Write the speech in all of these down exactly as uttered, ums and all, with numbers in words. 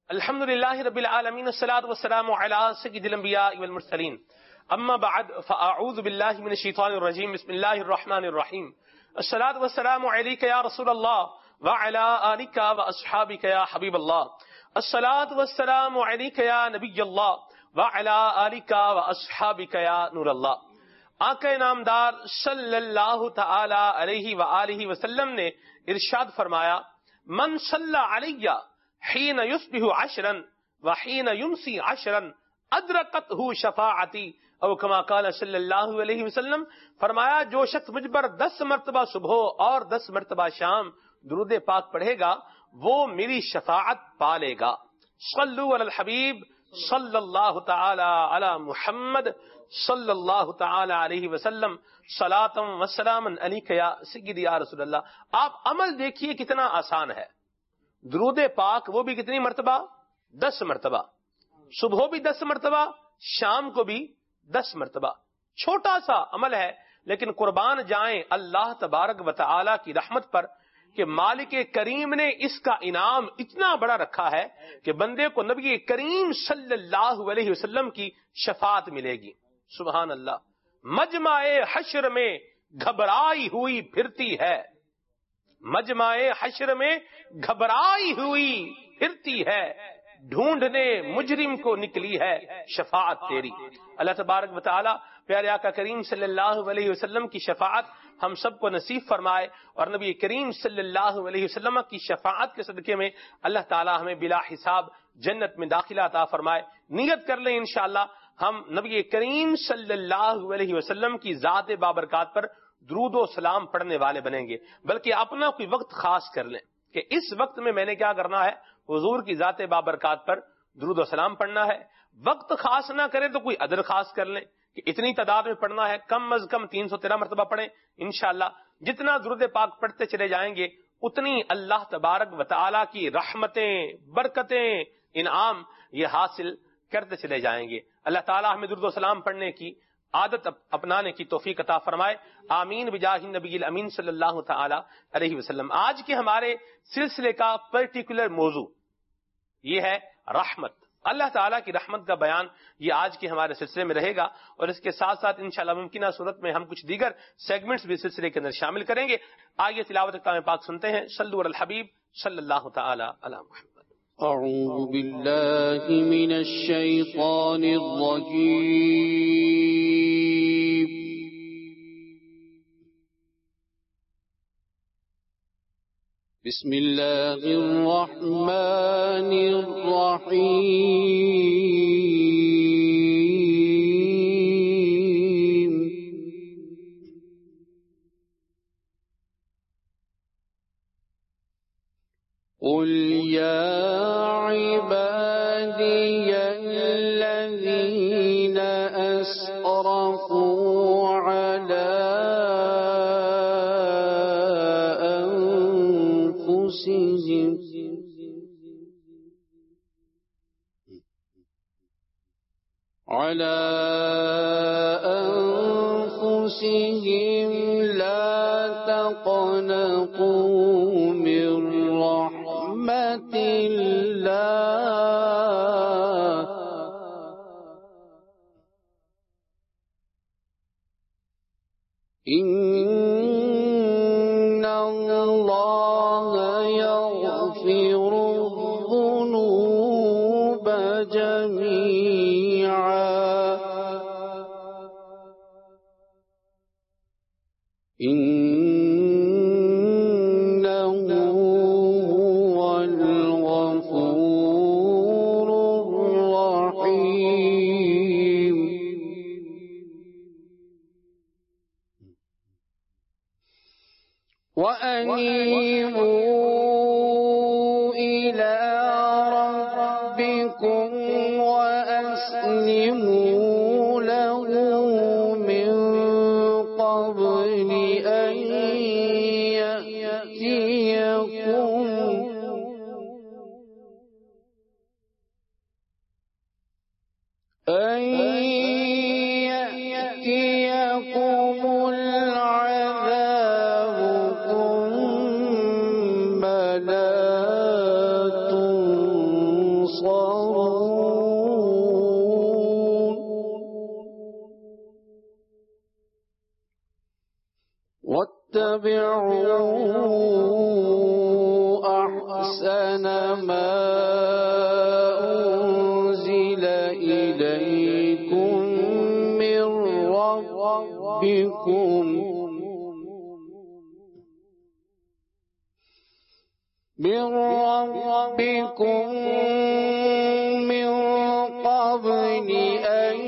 الحمد لله رب العالمين والصلاة والسلام على سيد الأنبياء والمرسلين أما بعد فأعوذ بالله من الشيطان الرجيم بسم الله الرحمن الرحيم الصلاة والسلام عليك يا رسول الله وعلى آلك وأصحابك يا حبيب الله الصلاة والسلام عليك يا نبي الله وعلى آلك وأصحابك يا نور الله. آقا نامدار صلی اللہ تعالی علیہ وآلہ وسلم نے ارشاد فرمایا من صلی علی حین یصبح عشرا وحین یمسی عشرا ادرکتہ شفاعتی او کما قال صلی اللہ علیہ وسلم، فرمایا جو شخص مجھ پر دس مرتبہ صبح اور دس مرتبہ شام درود پاک پڑھے گا وہ میری شفاعت پالے گا. صلو علی الحبیب صلی اللہ تعالی علی محمد صلی اللہ تعالی علیہ وسلم صلاۃ و سلام علیک یا سیدی یا رسول اللہ. آپ عمل دیکھیے کتنا آسان ہے. درود پاک وہ بھی کتنی مرتبہ؟ دس مرتبہ. صبح بھی دس مرتبہ، شام کو بھی دس مرتبہ. چھوٹا سا عمل ہے لیکن قربان جائیں اللہ تبارک و تعالی کی رحمت پر کہ مالک کریم نے اس کا انعام اتنا بڑا رکھا ہے کہ بندے کو نبی کریم صلی اللہ علیہ وسلم کی شفاعت ملے گی. سبحان اللہ. مجمع حشر میں گھبرائی ہوئی پھرتی ہے، مجمع حشر میں گھبرائی ہوئی پھرتی ہے، ڈھونڈنے مجرم کو نکلی ہے شفاعت تیری. اللہ تبارک و تعالی پیارے آقا کریم صلی اللہ علیہ وسلم کی شفاعت ہم سب کو نصیب فرمائے اور نبی کریم صلی اللہ علیہ وسلم کی شفاعت کے صدقے میں اللہ تعالی ہمیں بلا حساب جنت میں داخلہ عطا فرمائے. نیت کر لیں انشاءاللہ ہم نبی کریم صلی اللہ علیہ وسلم کی ذات بابرکات پر درود و سلام پڑھنے والے بنیں گے، بلکہ اپنا کوئی وقت خاص کر لیں کہ اس وقت میں میں نے کیا کرنا ہے، حضور کی ذات بابرکات پر درود و سلام پڑھنا ہے. وقت خاص نہ کریں تو کوئی عدد خاص کر لیں کہ اتنی تعداد میں پڑھنا ہے، کم از کم تین سو تیرہ مرتبہ پڑھیں. انشاءاللہ جتنا درود پاک پڑھتے چلے جائیں گے اتنی اللہ تبارک و تعالی کی رحمتیں، برکتیں، انعام یہ حاصل کرتے چلے جائیں گے. اللہ تعالی ہمیں درود و سلام پڑھنے کی عادت اپنانے کی توفیق عطا فرمائے. آمین بجاہ النبی الامین صلی اللہ تعالی علیہ وسلم. آج کے ہمارے سلسلے کا پرٹیکولر موضوع یہ ہے رحمت. اللہ تعالیٰ کی رحمت کا بیان یہ آج کے ہمارے سلسلے میں رہے گا اور اس کے ساتھ ساتھ انشاءاللہ ممکنہ صورت میں ہم کچھ دیگر سیگمنٹس بھی سلسلے کے اندر شامل کریں گے. آئیے تلاوت کلام پاک سنتے ہیں. صلو علی الحبیب صلی اللہ تعالی علی محمد. اعوذ باللہ من الشیطان الرجیم. بسم اللہ الرحمن الرحیم. قل یا عبادی الذین اسرفوا علی على أنفسهم لا تقنطوا من رحمة الله إن الله يغفر الذنوب جميعا إنه هو الغفور الرحيم. وأنيبوا إلى ربكم وأسلموا له من قبل أن يأتيكم أن يأتيكم العذاب ثم لا تنصرون. واتبعوا أحسن ما أنزل إليكم من ربكم من ربكم من قبل أن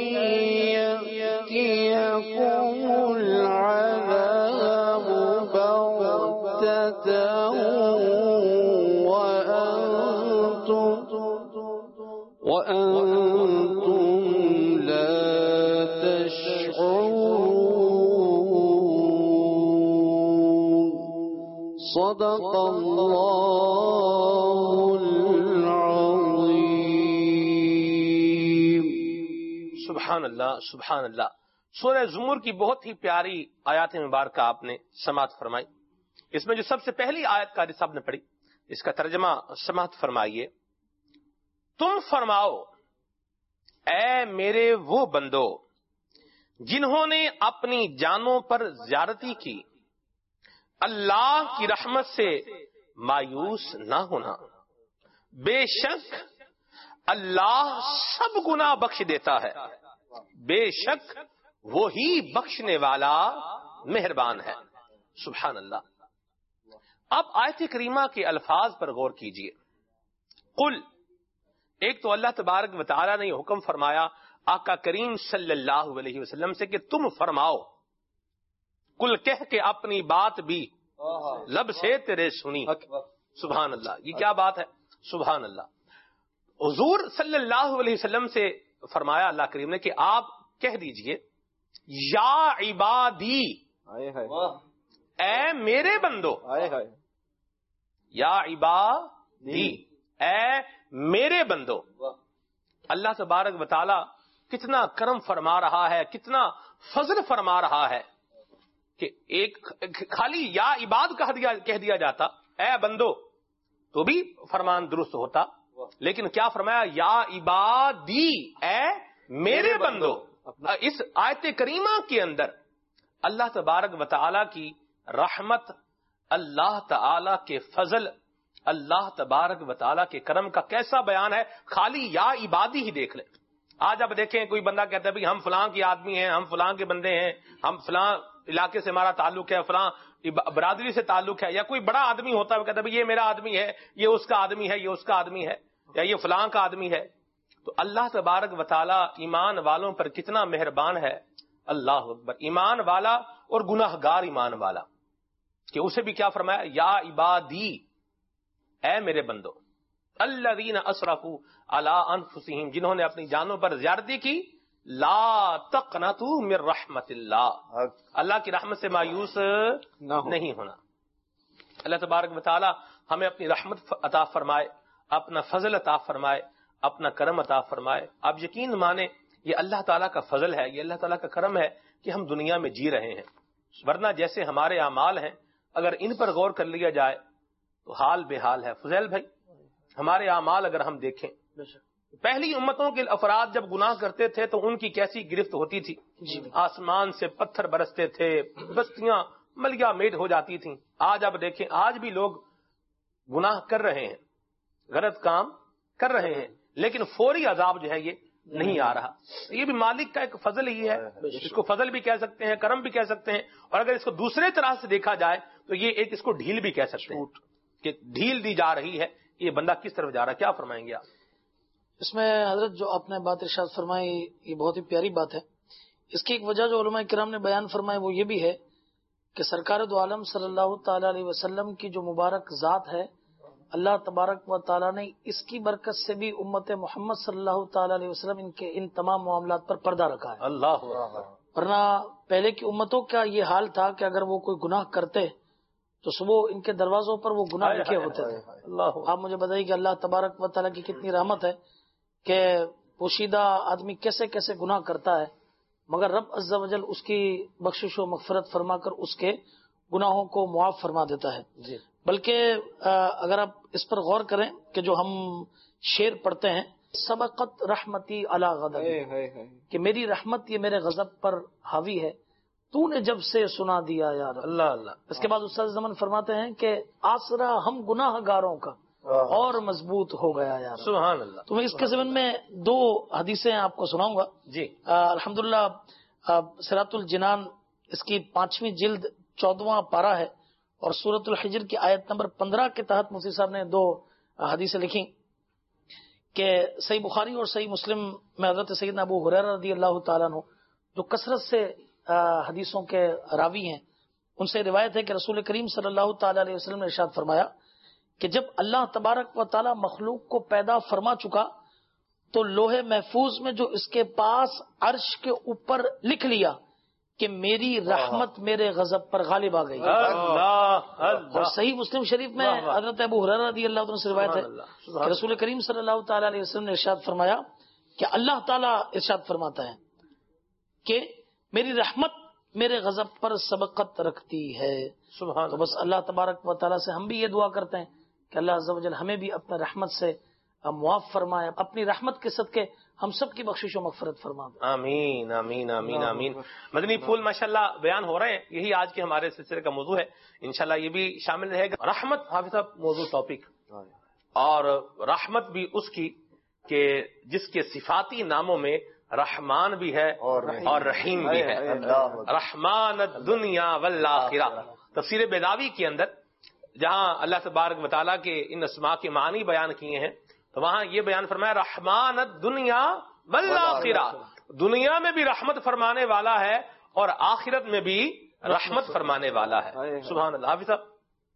يأتيكم العذاب بغتة وأنتم وأنتم لا تشعرون. صدق الله العظيم. سبحان اللہ سبحان اللہ. سورہ زمر کی بہت ہی پیاری آیات مبارکہ آپ نے سماعت فرمائی. اس میں جو سب سے پہلی آیت قاری صاحب نے پڑھی اس کا ترجمہ سماعت فرمائیے. تم فرماؤ اے میرے وہ بندو جنہوں نے اپنی جانوں پر زیادتی کی، اللہ کی رحمت سے مایوس نہ ہونا، بے شک اللہ سب گناہ بخش دیتا ہے، بے شک وہی بخشنے والا مہربان ہے. سبحان اللہ. اب آیت کریمہ کے الفاظ پر غور کیجئے. قل، ایک تو اللہ تبارک و تعالی نے یہ حکم فرمایا آقا کریم صلی اللہ علیہ وسلم سے کہ تم فرماؤ. کل کہہ کے اپنی بات بھی لب سے تیرے سنی. سبحان اللہ. یہ کیا بات ہے؟ سبحان اللہ. حضور صلی اللہ علیہ وسلم سے فرمایا اللہ کریم نے کہ آپ کہہ دیجئے یا عبادی، اے میرے بندو، یا عبادی، اے میرے بندو. اللہ تبارک و تعالی کتنا کرم فرما رہا ہے، کتنا فضل فرما رہا ہے کہ ایک خالی یا عباد کہہ دیا کہہ دیا جاتا اے بندو تو بھی فرمان درست ہوتا، لیکن کیا فرمایا یا عبادی، اے میرے بندو. اس آیت کریمہ کے اندر اللہ تبارک و تعالی کی رحمت، اللہ تعالی کے فضل، اللہ تبارک و تعالی کے کرم کا کیسا بیان ہے. خالی یا عبادی ہی دیکھ لیں. آج اب دیکھیں کوئی بندہ کہتا ہے ہم فلاں کی آدمی ہیں، ہم فلاں کے بندے ہیں، ہم فلاں علاقے سے ہمارا تعلق ہے، فلاں برادری سے تعلق ہے، یا کوئی بڑا آدمی ہوتا ہے وہ کہتا ہے یہ میرا آدمی ہے، یہ اس کا آدمی ہے، یہ اس کا آدمی ہے، یا یہ فلاں کا آدمی ہے. تو اللہ تبارک و تعالی ایمان والوں پر کتنا مہربان ہے. اللہ اکبر. ایمان والا اور گناہ گار ایمان والا، کہ اسے بھی کیا فرمایا یا عبادی، اے میرے بندو، الذین اسرفوا علی انفسہم، جنہوں نے اپنی جانوں پر زیادتی کی، لا تقنطوا من رحمت اللہ، اللہ کی رحمت سے مایوس نہیں ہونا. اللہ تبارک و تعالی ہمیں اپنی رحمت عطا فرمائے، اپنا فضل عطا فرمائے، اپنا کرم عطا فرمائے. آپ یقین مانیں یہ اللہ تعالیٰ کا فضل ہے، یہ اللہ تعالیٰ کا کرم ہے کہ ہم دنیا میں جی رہے ہیں. ورنہ جیسے ہمارے اعمال ہیں اگر ان پر غور کر لیا جائے تو حال بے حال ہے. فضیل بھائی، ہمارے اعمال اگر ہم دیکھیں، پہلی امتوں کے افراد جب گناہ کرتے تھے تو ان کی کیسی گرفت ہوتی تھی. آسمان سے پتھر برستے تھے، بستیاں ملیا میٹ ہو جاتی تھیں. آج اب دیکھیں، آج بھی لوگ گناہ کر رہے ہیں، غلط کام کر رہے ہیں، لیکن فوری عذاب جو ہے یہ نہیں آ رہا. یہ بھی مالک کا ایک فضل ہی ہے. اس کو فضل بھی کہہ سکتے ہیں، کرم بھی کہہ سکتے ہیں، اور اگر اس کو دوسرے طرح سے دیکھا جائے تو یہ ایک اس کو ڈھیل بھی کہہ سکتے ہیں کہ ڈھیل دی جا رہی ہے. یہ بندہ کس طرف جا رہا ہے؟ کیا فرمائیں گے آپ اس میں؟ حضرت جو آپ نے بات ارشاد فرمائی یہ بہت ہی پیاری بات ہے. اس کی ایک وجہ جو علماء کرام نے بیان فرمائی وہ یہ بھی ہے کہ سرکار دو عالم صلی اللہ تعالی علیہ وسلم کی جو مبارک ذات ہے، اللہ تبارک و تعالیٰ نے اس کی برکت سے بھی امت محمد صلی اللہ تعالی علیہ وسلم ان کے ان تمام معاملات پر پردہ رکھا ہے. اللہ. ورنہ پہلے کی امتوں کا یہ حال تھا کہ اگر وہ کوئی گناہ کرتے تو صبح ان کے دروازوں پر وہ گناہ لکھے ہوتے تھے. اللہ. آپ مجھے بتائیے کہ اللہ تبارک و تعالیٰ کی کتنی رحمت ہے کہ پوشیدہ آدمی کیسے کیسے گناہ کرتا ہے، مگر رب عز و جل اس کی بخشش و مغفرت فرما کر اس کے گناہوں کو معاف فرما دیتا ہے. جی. بلکہ اگر آپ اس پر غور کریں کہ جو ہم شعر پڑھتے ہیں، سبقت رحمتی علی غضب، کہ میری رحمت یہ میرے غضب پر حاوی ہے، تو نے جب سے سنا دیا یا رب۔ اللہ اللہ۔ اس کے بعد استاد زمان فرماتے ہیں کہ آسرا ہم گناہ گاروں کا اور مضبوط ہو گیا یا رب۔ سبحان اللہ۔ تو میں اس کے ضمن میں دو حدیثیں آپ کو سناؤں گا جی۔ الحمدللہ صراط الجنان اس کی پانچویں جلد چودواں پارہ ہے، اور سورۃ الحجر کی آیت نمبر پندرہ کے تحت مفتی صاحب نے دو حدیثیں لکھی کہ صحیح بخاری اور صحیح مسلم میں حضرت سیدنا ابو ہریرہ رضی اللہ تعالیٰ عنہ جو کثرت سے حدیثوں کے راوی ہیں، ان سے روایت ہے کہ رسول کریم صلی اللہ تعالی علیہ وسلم نے ارشاد فرمایا کہ جب اللہ تبارک و تعالی مخلوق کو پیدا فرما چکا تو لوح محفوظ میں جو اس کے پاس عرش کے اوپر لکھ لیا کہ میری رحمت میرے غضب پر غالب آ گئی۔ اور صحیح مسلم شریف میں حضرت ابو ہریرہ رضی اللہ عنہ سے روایت ہے کہ رسول کریم صلی اللہ تعالی علیہ وسلم نے ارشاد فرمایا کہ اللہ تعالی ارشاد فرماتا ہے کہ میری رحمت میرے غضب پر سبقت رکھتی ہے۔ سبحان۔ تو بس اللہ تبارک و تعالی سے ہم بھی یہ دعا کرتے ہیں کہ اللہ عز و جل ہمیں بھی اپنے رحمت سے معاف فرمائے، اپنی رحمت کے صدقے ہم سب کی بخشش و مغفرت فرما دے۔ آمین آمین آمین آمین۔ مدنی پھول ماشاءاللہ بیان ہو رہے ہیں، یہی آج کے ہمارے سلسلے کا موضوع ہے، انشاءاللہ یہ بھی شامل رہے گا۔ رحمت حافظ صاحب موضوع ٹاپک، اور رحمت بھی اس کی کہ جس کے صفاتی ناموں میں رحمان بھی ہے اور رحیم بھی ہے۔ رحمان الدنیا والآخرہ۔ تفسیر بیضاوی کے اندر جہاں اللہ تبارک و تعالیٰ کے ان اسماء کے معنی بیان کیے ہیں تو وہاں یہ بیان فرمایا رحمان الدنیا والآخرہ، دنیا میں بھی رحمت فرمانے والا ہے اور آخرت میں بھی رحمت فرمانے والا ہے۔ سبحان اللہ۔ حافظ صاحب۔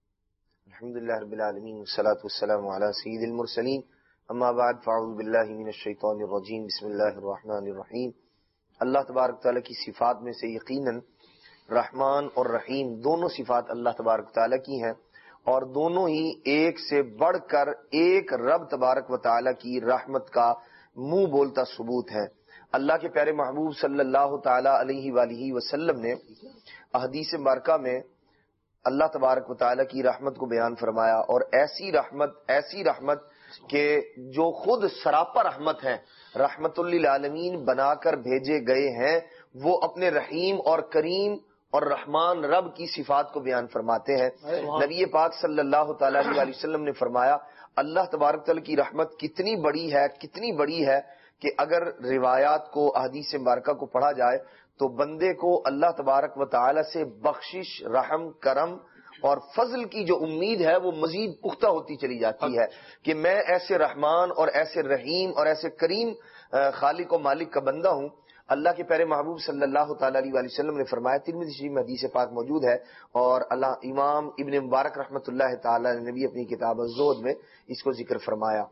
الحمدللہ رب العالمین والصلاة والسلام علی سید المرسلین، اما بعد فاعوذ باللہ من الشیطان الرجیم، بسم اللہ الرحمن الرحیم۔ اللہ تبارک تعالیٰ کی صفات میں سے یقیناً رحمان اور رحیم دونوں صفات اللہ تبارک تعالیٰ کی ہیں، اور دونوں ہی ایک سے بڑھ کر ایک رب تبارک و تعالیٰ کی رحمت کا منہ بولتا ثبوت ہے۔ اللہ کے پیارے محبوب صلی اللہ تعالیٰ علیہ وآلہ وسلم نے احادیث مبارکہ میں اللہ تبارک و تعالیٰ کی رحمت کو بیان فرمایا، اور ایسی رحمت ایسی رحمت کہ جو خود سراپا رحمت ہے، رحمت للعالمین بنا کر بھیجے گئے ہیں، وہ اپنے رحیم اور کریم اور رحمان رب کی صفات کو بیان فرماتے ہیں۔ نبی پاک صلی اللہ تعالی علیہ وسلم نے فرمایا اللہ تبارک تعالی کی رحمت کتنی بڑی ہے کتنی بڑی ہے کہ اگر روایات کو احادیث مبارکہ کو پڑھا جائے تو بندے کو اللہ تبارک و تعالی سے بخشش، رحم، کرم اور فضل کی جو امید ہے وہ مزید پختہ ہوتی چلی جاتی ہے کہ میں ایسے رحمان اور ایسے رحیم اور ایسے کریم خالق و مالک کا بندہ ہوں۔ اللہ کے پیارے محبوب صلی اللہ تعالی علیہ وآلہ وسلم نے فرمایا، ترمذی شریف میں حدیث پاک موجود ہے، اور اللہ امام ابن مبارک رحمۃ اللہ تعالی نے بھی اپنی کتاب الزہد میں اس کو ذکر فرمایا۔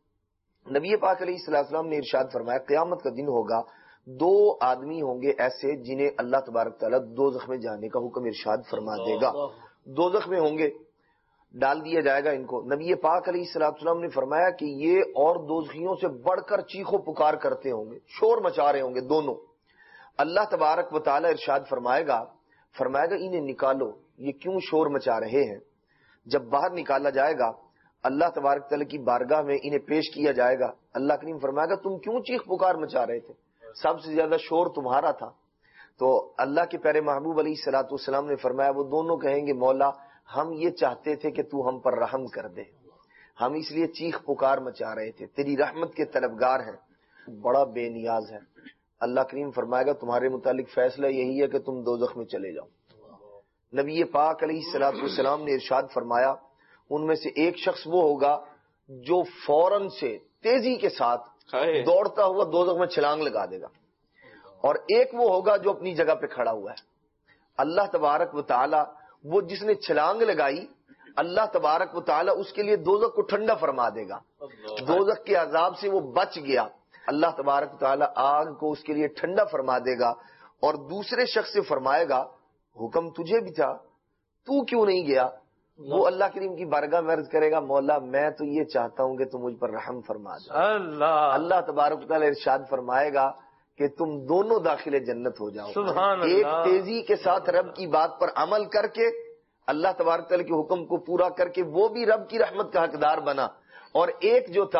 نبی پاک علیہ السلام نے ارشاد فرمایا قیامت کا دن ہوگا، دو آدمی ہوں گے ایسے جنہیں اللہ تبارک تعالیٰ دوزخ میں جانے کا حکم ارشاد فرما دے گا، دوزخ میں ہوں گے، ڈال دیا جائے گا ان کو۔ نبی پاک علیہ السلام نے فرمایا کہ یہ اور دوزخیوں سے بڑھ کر چیخو پکار کرتے ہوں گے، شور مچا رہے ہوں گے دونوں۔ اللہ تبارک و تعالیٰ ارشاد فرمائے گا فرمائے گا انہیں نکالو، یہ کیوں شور مچا رہے ہیں؟ جب باہر نکالا جائے گا اللہ تبارک تعالیٰ کی بارگاہ میں انہیں پیش کیا جائے گا، اللہ کریم فرمائے گا تم کیوں چیخ پکار مچا رہے تھے؟ سب سے زیادہ شور تمہارا تھا۔ تو اللہ کے پیارے محبوب علیہ الصلوۃ والسلام نے فرمایا وہ دونوں کہیں گے مولا ہم یہ چاہتے تھے کہ تو ہم پر رحم کر دے، ہم اس لیے چیخ پکار مچا رہے تھے، تیری رحمت کے طلبگار ہیں، بڑا بے نیاز ہے۔ اللہ کریم فرمائے گا تمہارے متعلق فیصلہ یہی ہے کہ تم دوزخ میں چلے جاؤ۔ نبی پاک علیہ الصلوۃ والسلام نے ارشاد فرمایا ان میں سے ایک شخص وہ ہوگا جو فوراً سے تیزی کے ساتھ دوڑتا ہوا دوزخ میں چھلانگ لگا دے گا، اور ایک وہ ہوگا جو اپنی جگہ پہ کھڑا ہوا ہے۔ اللہ تبارک و تعالی وہ جس نے چھلانگ لگائی اللہ تبارک و تعالی اس کے لیے دوزخ کو ٹھنڈا فرما دے گا، دوزخ کے عذاب سے وہ بچ گیا، اللہ تبارک و تعالی آگ کو اس کے لیے ٹھنڈا فرما دے گا، اور دوسرے شخص سے فرمائے گا حکم تجھے بھی تھا تو کیوں نہیں گیا؟ وہ اللہ کریم کی بارگاہ میں عرض کرے گا مولا میں تو یہ چاہتا ہوں کہ تم مجھ پر رحم فرما دے۔ اللہ اللہ تبارک و تعالی ارشاد فرمائے گا کہ تم دونوں داخل جنت ہو جاؤ۔ سبحان ایک اللہ۔ تیزی کے ساتھ رب کی بات پر عمل کر کے اللہ تبارک تعالی کے حکم کو پورا کر کے وہ بھی رب کی رحمت کا حقدار بنا، اور ایک جو تھا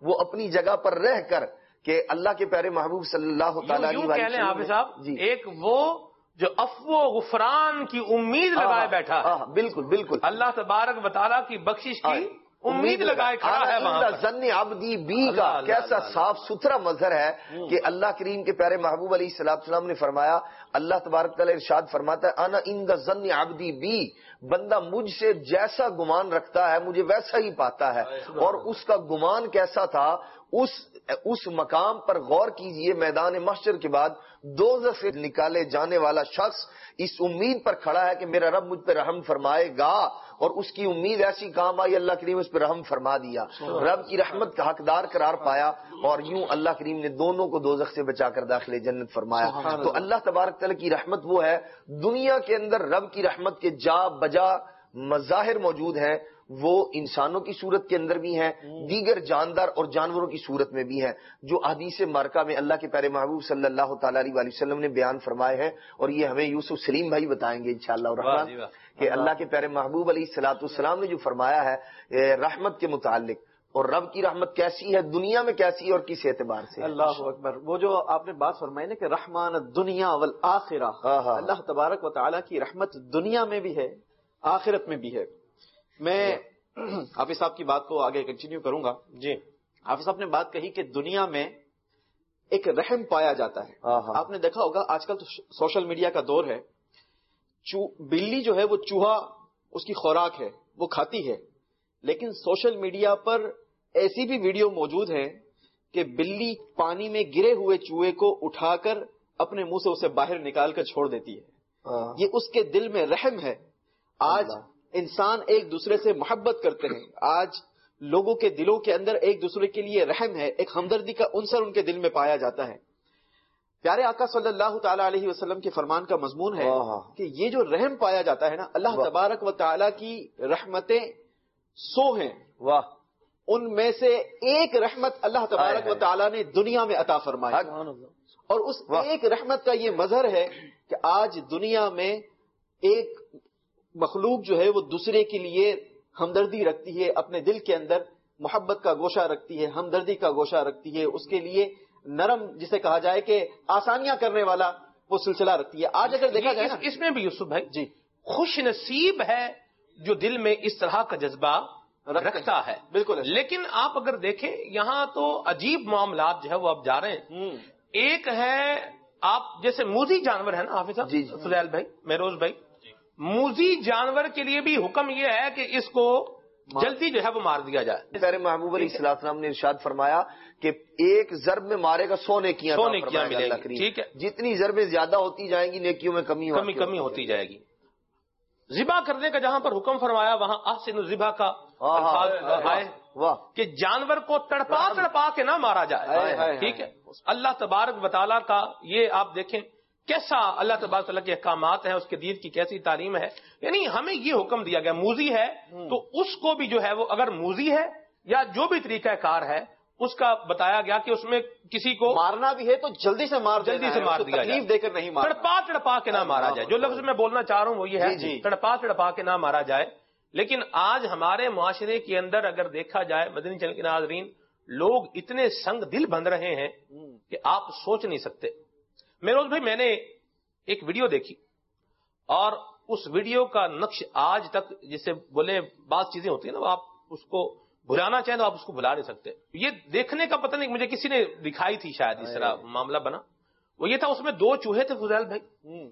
وہ اپنی جگہ پر رہ کر کہ اللہ کے پیارے محبوب صلی اللہ تعالیٰ علیہ وسلم، حافظ صاحب جی ایک وہ جو عفو و غفران کی امید لگائے بیٹھا ہے، بالکل بالکل اللہ تبارک و تعالیٰ کی بخشش کی امید لگائے کھڑا ہے وہاں پر۔ ظن عبدی بی کا کیسا صاف ستھرا مظہر ہے کہ اللہ کریم کے پیارے محبوب علیہ الصلوۃ والسلام نے فرمایا، اللہ تبارک تعالیٰ ارشاد فرماتا ہے انا عند ظن عبدی بی، بندہ مجھ سے جیسا گمان رکھتا ہے مجھے ویسا ہی پاتا ہے۔ اور اس کا گمان کیسا تھا، اس اس مقام پر غور کیجئے، میدان محشر کے بعد دوزخ سے نکالے جانے والا شخص اس امید پر کھڑا ہے کہ میرا رب مجھ پہ رحم فرمائے گا، اور اس کی امید ایسی کام آئی، اللہ کریم اس پہ رحم فرما دیا، رب کی رحمت کا حقدار قرار پایا، اور یوں اللہ کریم نے دونوں کو دوزخ سے بچا کر داخل جنت فرمایا۔ تو اللہ تبارک تعالیٰ کی رحمت وہ ہے، دنیا کے اندر رب کی رحمت کے جا بجا مظاہر موجود ہیں، وہ انسانوں کی صورت کے اندر بھی ہیں، دیگر جاندار اور جانوروں کی صورت میں بھی ہیں، جو احادیث مبارکہ میں اللہ کے پیارے محبوب صلی اللہ تعالیٰ علیہ وسلم نے بیان فرمائے ہیں، اور یہ ہمیں یوسف سلیم بھائی بتائیں گے انشاءاللہ الرحمن کہ اللہ کے پیارے محبوب علیہ الصلوۃ والسلام نے جو فرمایا ہے رحمت کے متعلق، اور رب کی رحمت کیسی ہے، دنیا میں کیسی ہے اور کس اعتبار سے۔ اللہ اکبر، وہ جو آپ نے بات فرمائی نا کہ رحمان الدنیا والآخرہ، اللہ تبارک و تعالیٰ کی رحمت دنیا میں بھی ہے آخرت میں بھی ہے۔ میں حافظ صاحب کی بات کو آگے کنٹینیو کروں گا۔ جی حافظ صاحب نے بات کہی کہ دنیا میں ایک رحم پایا جاتا ہے۔ آپ نے دیکھا ہوگا آج کل تو سوشل میڈیا کا دور ہے، بلی جو ہے وہ چوہا اس کی خوراک ہے، وہ کھاتی ہے، لیکن سوشل میڈیا پر ایسی بھی ویڈیو موجود ہیں کہ بلی پانی میں گرے ہوئے چوہے کو اٹھا کر اپنے منہ سے اسے باہر نکال کر چھوڑ دیتی ہے۔ یہ اس کے دل میں رحم ہے۔ آج انسان ایک دوسرے سے محبت کرتے ہیں، آج لوگوں کے دلوں کے اندر ایک دوسرے کے لیے رحم ہے، ایک ہمدردی کا عنصر ان کے دل میں پایا جاتا ہے۔ پیارے آقا صلی اللہ تعالیٰ علیہ وسلم کے فرمان کا مضمون ہے کہ یہ جو رحم پایا جاتا ہے نا، اللہ تبارک و تعالیٰ کی رحمتیں سو ہیں، واہ، ان میں سے ایک رحمت اللہ تبارک و تعالیٰ نے دنیا میں عطا فرمائی، اور اس ایک رحمت کا یہ مظہر ہے کہ آج دنیا میں ایک مخلوق جو ہے وہ دوسرے کے لیے ہمدردی رکھتی ہے، اپنے دل کے اندر محبت کا گوشہ رکھتی ہے، ہمدردی کا گوشہ رکھتی ہے، اس کے لیے نرم جسے کہا جائے کہ آسانیاں کرنے والا وہ سلسلہ رکھتی ہے۔ آج اگر دیکھا جائے نا، اس میں بھی یوسف بھائی جی خوش نصیب ہے جو دل میں اس طرح کا جذبہ رکھتا ہے، بالکل۔ لیکن آپ اگر دیکھیں یہاں تو عجیب معاملات جو ہے وہ اب جا رہے ہیں۔ ایک ہے آپ جیسے موذی جانور ہے نا حافظ صاحب، فضیل بھائی، مہروز بھائی، موذی جانور کے لیے بھی حکم یہ ہے کہ اس کو جلدی جو ہے وہ مار دیا جائے۔ پیارے محبوب علیہ السلام نے ارشاد فرمایا کہ ایک ضرب میں مارے گا سو نیکیاں، سو نیکیاں ملیں گی، ٹھیک ہے۔ جتنی ضربیں زیادہ ہوتی جائیں گی نیکیوں میں کمی کمی کمی ہوتی جائے گی۔ ذبح کرنے کا جہاں پر حکم فرمایا وہاں احسن الذبح کا آئے کہ جانور کو تڑپا تڑپا کے نہ مارا جائے، ٹھیک ہے۔ اللہ تبارک و تعالیٰ کا یہ آپ دیکھیں کیسا اللہ تبارک تعالیٰ کے احکامات ہیں، اس کے دین کی کیسی تعلیم ہے، یعنی ہمیں یہ حکم دیا گیا موذی ہے تو اس کو بھی جو ہے وہ اگر موذی ہے یا جو بھی طریقہ کار ہے اس کا بتایا گیا کہ اس میں کسی کو مارنا بھی ہے تو جلدی سے مار جلدی سے مار دیا تکلیف دے کر نہیں مارنا، تڑپا تڑپا کے نہ مارا جائے۔ جو لفظ میں بولنا چاہ رہا ہوں وہ یہ ہے تڑپا تڑپا کے نہ مارا جائے۔ لیکن آج ہمارے معاشرے کے اندر اگر دیکھا جائے مدنی چینل کے ناظرین، لوگ اتنے سنگ دل بن رہے ہیں کہ آپ سوچ نہیں سکتے۔ مہروز بھائی میں نے ایک ویڈیو دیکھی اور اس ویڈیو کا نقش آج تک جسے بولے بعض چیزیں ہوتی ہیں نا آپ اس کو بھلانا چاہیں تو آپ اس کو بھلا نہیں سکتے۔ یہ دیکھنے کا پتہ نہیں مجھے کسی نے دکھائی تھی شاید اس طرح معاملہ بنا، وہ یہ تھا اس میں دو چوہے تھے فضیل بھائی،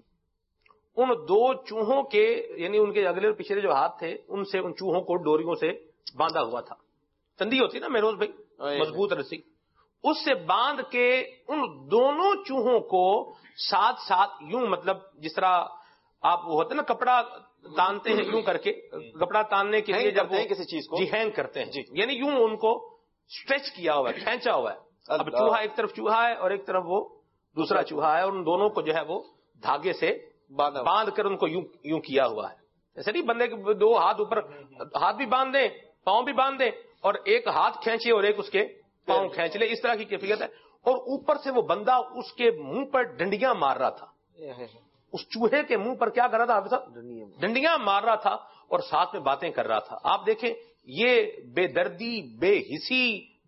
ان دو چوہوں کے یعنی ان کے اگلے اور پچھلے جو ہاتھ تھے ان سے ان چوہوں کو ڈوریوں سے باندھا ہوا تھا، تندی ہوتی نا مہروز بھائی مضبوط رسی، اس سے باندھ کے ان دونوں چوہوں کو ساتھ ساتھ یوں مطلب جس طرح آپ وہ ہوتے نا کپڑا تانتے ہیں یوں کر کے، کپڑا تاننے کے لیے جب کسی چیز کو جی ہینگ کرتے ہیں یعنی یوں ان کو اسٹریچ کیا ہوا ہے، کھینچا ہوا ہے۔ اب چوہا ایک طرف چوہا ہے اور ایک طرف وہ دوسرا چوہا ہے اور ان دونوں کو جو ہے وہ دھاگے سے باندھ کر ان کو یوں یوں کیا ہوا ہے۔ ایسے نہیں بندے کے دو ہاتھ اوپر ہاتھ بھی باندھ دیں پاؤں بھی باندھ دیں اور ایک ہاتھ کھینچے اور ایک اس کے پاؤں کھینچ لے، اس طرح کی کیفیت ہے۔ اور اوپر سے وہ بندہ اس کے منہ پر ڈنڈیاں مار رہا تھا، اس چوہے کے منہ پر کیا کر رہا تھا حافظ صاحب؟ ڈنڈیاں مار رہا تھا اور ساتھ میں باتیں کر رہا تھا۔ آپ دیکھیں یہ بے دردی، بے حسی،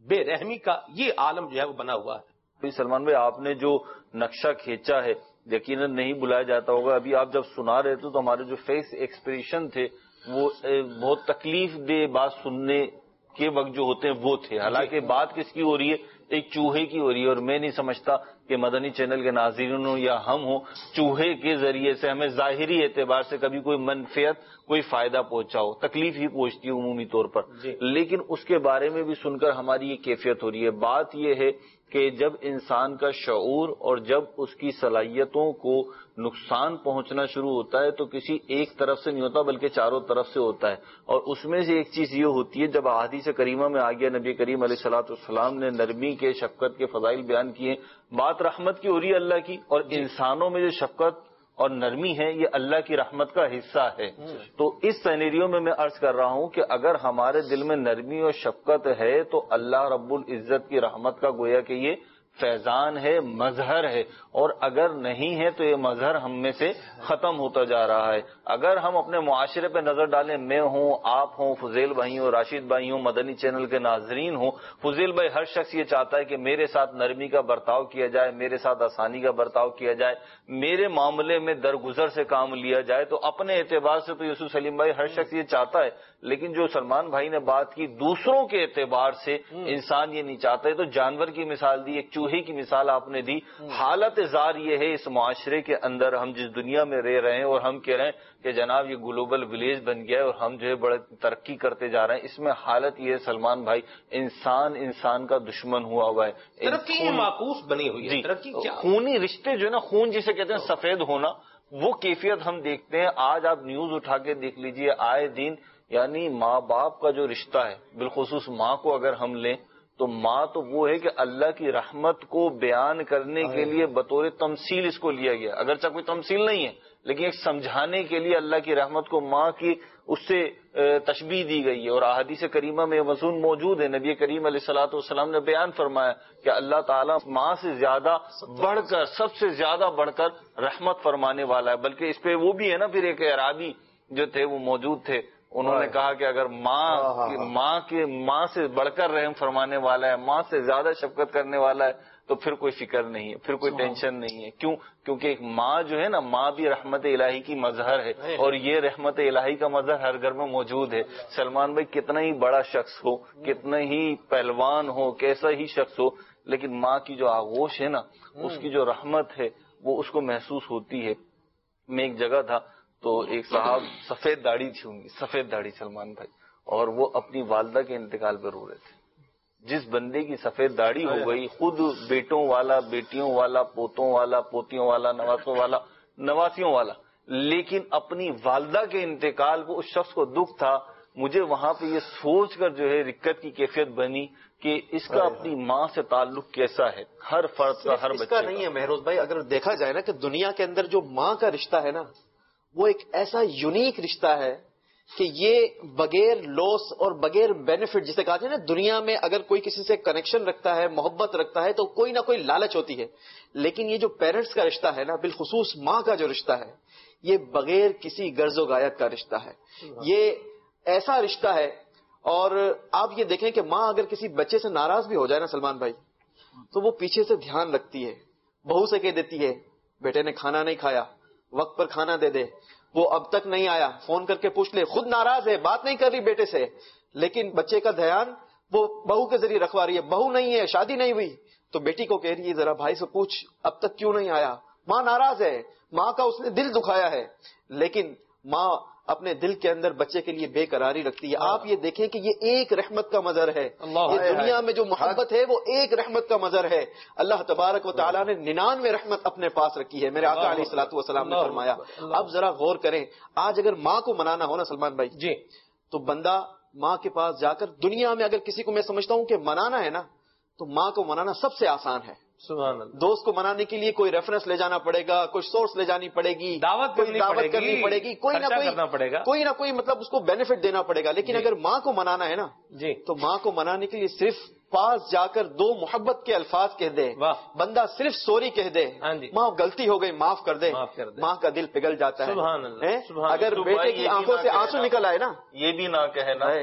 بے رحمی کا یہ عالم جو ہے وہ بنا ہوا ہے. سلمان بھائی آپ نے جو نقشہ کھینچا ہے یقیناً نہیں بلایا جاتا ہوگا. ابھی آپ جب سنا رہے تھے تو ہمارے جو فیس ایکسپریشن تھے وہ بہت تکلیف دہ بات سننے کے وقت جو ہوتے ہیں وہ تھے. حالانکہ بات کس کی ہو رہی ہے؟ ایک چوہے کی ہو رہی ہے. اور میں نہیں سمجھتا کہ مدنی چینل کے ناظرین ہوں یا ہم ہوں چوہے کے ذریعے سے ہمیں ظاہری اعتبار سے کبھی کوئی منفعت کوئی فائدہ پہنچا ہو. تکلیف ہی پہنچتی ہے عمومی طور پر, لیکن اس کے بارے میں بھی سن کر ہماری یہ کیفیت ہو رہی ہے. بات یہ ہے کہ جب انسان کا شعور اور جب اس کی صلاحیتوں کو نقصان پہنچنا شروع ہوتا ہے تو کسی ایک طرف سے نہیں ہوتا بلکہ چاروں طرف سے ہوتا ہے. اور اس میں سے ایک چیز یہ ہوتی ہے, جب احادیث کریمہ میں آ گیا نبی کریم علیہ الصلوۃ والسلام نے نرمی کے شفقت کے فضائل بیان کیے, بات رحمت کی ہو رہی ہے اللہ کی, اور انسانوں میں جو شفقت اور نرمی ہے یہ اللہ کی رحمت کا حصہ ہے. تو اس سینیریو میں میں عرض کر رہا ہوں کہ اگر ہمارے دل میں نرمی اور شفقت ہے تو اللہ رب العزت کی رحمت کا گویا کہ یہ فیضان ہے, مظہر ہے. اور اگر نہیں ہے تو یہ مظہر ہم میں سے ختم ہوتا جا رہا ہے. اگر ہم اپنے معاشرے پہ نظر ڈالیں, میں ہوں, آپ ہوں, فضیل بھائی ہوں, راشد بھائی ہوں, مدنی چینل کے ناظرین ہوں, فضیل بھائی ہر شخص یہ چاہتا ہے کہ میرے ساتھ نرمی کا برتاؤ کیا جائے, میرے ساتھ آسانی کا برتاؤ کیا جائے, میرے معاملے میں درگزر سے کام لیا جائے. تو اپنے اعتبار سے تو یوسف سلیم بھائی ہر شخص یہ چاہتا ہے, لیکن جو سلمان بھائی نے بات کی دوسروں کے اعتبار سے انسان یہ نہیں چاہتا ہے. تو جانور کی مثال دی, ایک چوہے کی مثال آپ نے دی. حالت زار یہ ہے اس معاشرے کے اندر ہم جس دنیا میں رہ رہے ہیں اور ہم کہہ رہے ہیں کہ جناب یہ گلوبل ولیج بن گیا ہے اور ہم جو ہے بڑے ترقی کرتے جا رہے ہیں, اس میں حالت یہ ہے سلمان بھائی انسان انسان کا دشمن ہوا ہوا ہے. ترقی معکوس بنی ہوئی ہے. ترقی کیا؟ خونی رشتے جو ہے نا, خون جسے کہتے ہیں سفید ہونا, وہ کیفیت ہم دیکھتے ہیں. آج آپ نیوز اٹھا کے دیکھ لیجئے, آئے دن یعنی ماں باپ کا جو رشتہ ہے, بالخصوص ماں کو اگر ہم لیں تو ماں تو وہ ہے کہ اللہ کی رحمت کو بیان کرنے کے لیے بطور تمثیل اس کو لیا گیا. اگرچہ کوئی تمثیل نہیں ہے لیکن ایک سمجھانے کے لیے اللہ کی رحمت کو ماں کی اس سے تشبیہ دی گئی ہے. اور احادیث کریمہ میں مضمون موجود ہے. نبی کریم علیہ الصلوۃ والسلام نے بیان فرمایا کہ اللہ تعالیٰ ماں سے زیادہ بڑھ کر, سب سے زیادہ بڑھ کر رحمت فرمانے والا ہے. بلکہ اس پہ وہ بھی ہے نا, پھر ایک اعرابی جو تھے وہ موجود تھے, انہوں نے کہا کہ اگر ماں ماں کے ماں سے بڑھ کر رحم فرمانے والا ہے, ماں سے زیادہ شفقت کرنے والا ہے, تو پھر کوئی فکر نہیں ہے, پھر کوئی ٹینشن نہیں ہے. کیوں؟ کیونکہ ایک ماں جو ہے نا, ماں بھی رحمت الہی کی مظہر ہے, اور یہ رحمت الہی کا مظہر ہر گھر میں موجود ہے. سلمان بھائی کتنا ہی بڑا شخص ہو, کتنا ہی پہلوان ہو, کیسا ہی شخص ہو, لیکن ماں کی جو آغوش ہے نا, اس کی جو رحمت ہے وہ اس کو محسوس ہوتی ہے. میں ایک جگہ تھا تو ایک صاحب سفید داڑھی تھی ان کی, سفید داڑھی سلمان بھائی, اور وہ اپنی والدہ کے انتقال پہ رو رہے تھے. جس بندے کی سفید داڑھی ہو گئی, خود بیٹوں والا, بیٹیوں والا, پوتوں والا, پوتیوں والا, نواسوں والا, نواسیوں والا, لیکن اپنی والدہ کے انتقال کو اس شخص کو دکھ تھا. مجھے وہاں پہ یہ سوچ کر جو ہے رکت کی کیفیت بنی کہ اس کا اپنی ماں سے تعلق کیسا ہے, ہر فرد کا, ہر بچے کا. نہیں ہے مہروز بھائی, اگر دیکھا جائے نا کہ دنیا کے اندر جو ماں کا رشتہ ہے نا, وہ ایک ایسا یونیک رشتہ ہے کہ یہ بغیر لاس اور بغیر بینیفٹ, جسے کہتے ہیں نا, دنیا میں اگر کوئی کسی سے کنیکشن رکھتا ہے, محبت رکھتا ہے, تو کوئی نہ کوئی لالچ ہوتی ہے. لیکن یہ جو پیرنٹس کا رشتہ ہے نا, بالخصوص ماں کا جو رشتہ ہے, یہ بغیر کسی غرض و غایت کا رشتہ ہے. یہ ایسا رشتہ ہے. اور آپ یہ دیکھیں کہ ماں اگر کسی بچے سے ناراض بھی ہو جائے نا سلمان بھائی, تو وہ پیچھے سے دھیان رکھتی ہے, بہو سے کہہ دیتی ہے بیٹے نے کھانا نہیں کھایا, وقت پر کھانا دے دے, وہ اب تک نہیں آیا, فون کر کے پوچھ لے, خود ناراض ہے, بات نہیں کر رہی بیٹے سے, لیکن بچے کا دھیان وہ بہو کے ذریعے رکھوا رہی ہے. بہو نہیں ہے, شادی نہیں ہوئی, تو بیٹی کو کہہ رہی ہے ذرا بھائی سے پوچھ اب تک کیوں نہیں آیا. ماں ناراض ہے, ماں کا اس نے دل دکھایا ہے, لیکن ماں اپنے دل کے اندر بچے کے لیے بے قراری رکھتی ہے. آپ یہ دیکھیں کہ یہ ایک رحمت کا مظہر ہے. یہ دنیا میں جو محبت ہے وہ ایک رحمت کا مظہر ہے. اللہ تبارک و تعالیٰ نے ننانوے رحمت اپنے پاس رکھی ہے. میرے آقا علیہ الصلوۃ والسلام نے فرمایا. اب ذرا غور کریں, آج اگر ماں کو منانا ہو نا سلمان بھائی جی, تو بندہ ماں کے پاس جا کر, دنیا میں اگر کسی کو میں سمجھتا ہوں کہ منانا ہے نا, تو ماں کو منانا سب سے آسان ہے. سبحان اللہ. دوست کو منانے کے لیے کوئی ریفرنس لے جانا پڑے گا, کوئی سورس لے جانی پڑے گی, دعوت کوئی دعوت کرنی پڑے گی, کوئی نہ کوئی کوئی نہ کوئی مطلب اس کو بینیفٹ دینا پڑے گا. لیکن اگر ماں کو منانا ہے نا جی, تو ماں کو منانے کے لیے صرف پاس جا کر دو محبت کے الفاظ کہہ دے, بندہ صرف سوری کہہ دے, ماں غلطی ہو گئی معاف کر دے, ماں کا دل پگل جاتا ہے. اگر بیٹے کی آنکھوں سے آنسو نکل آئے نا, یہ بھی نہ کہے نا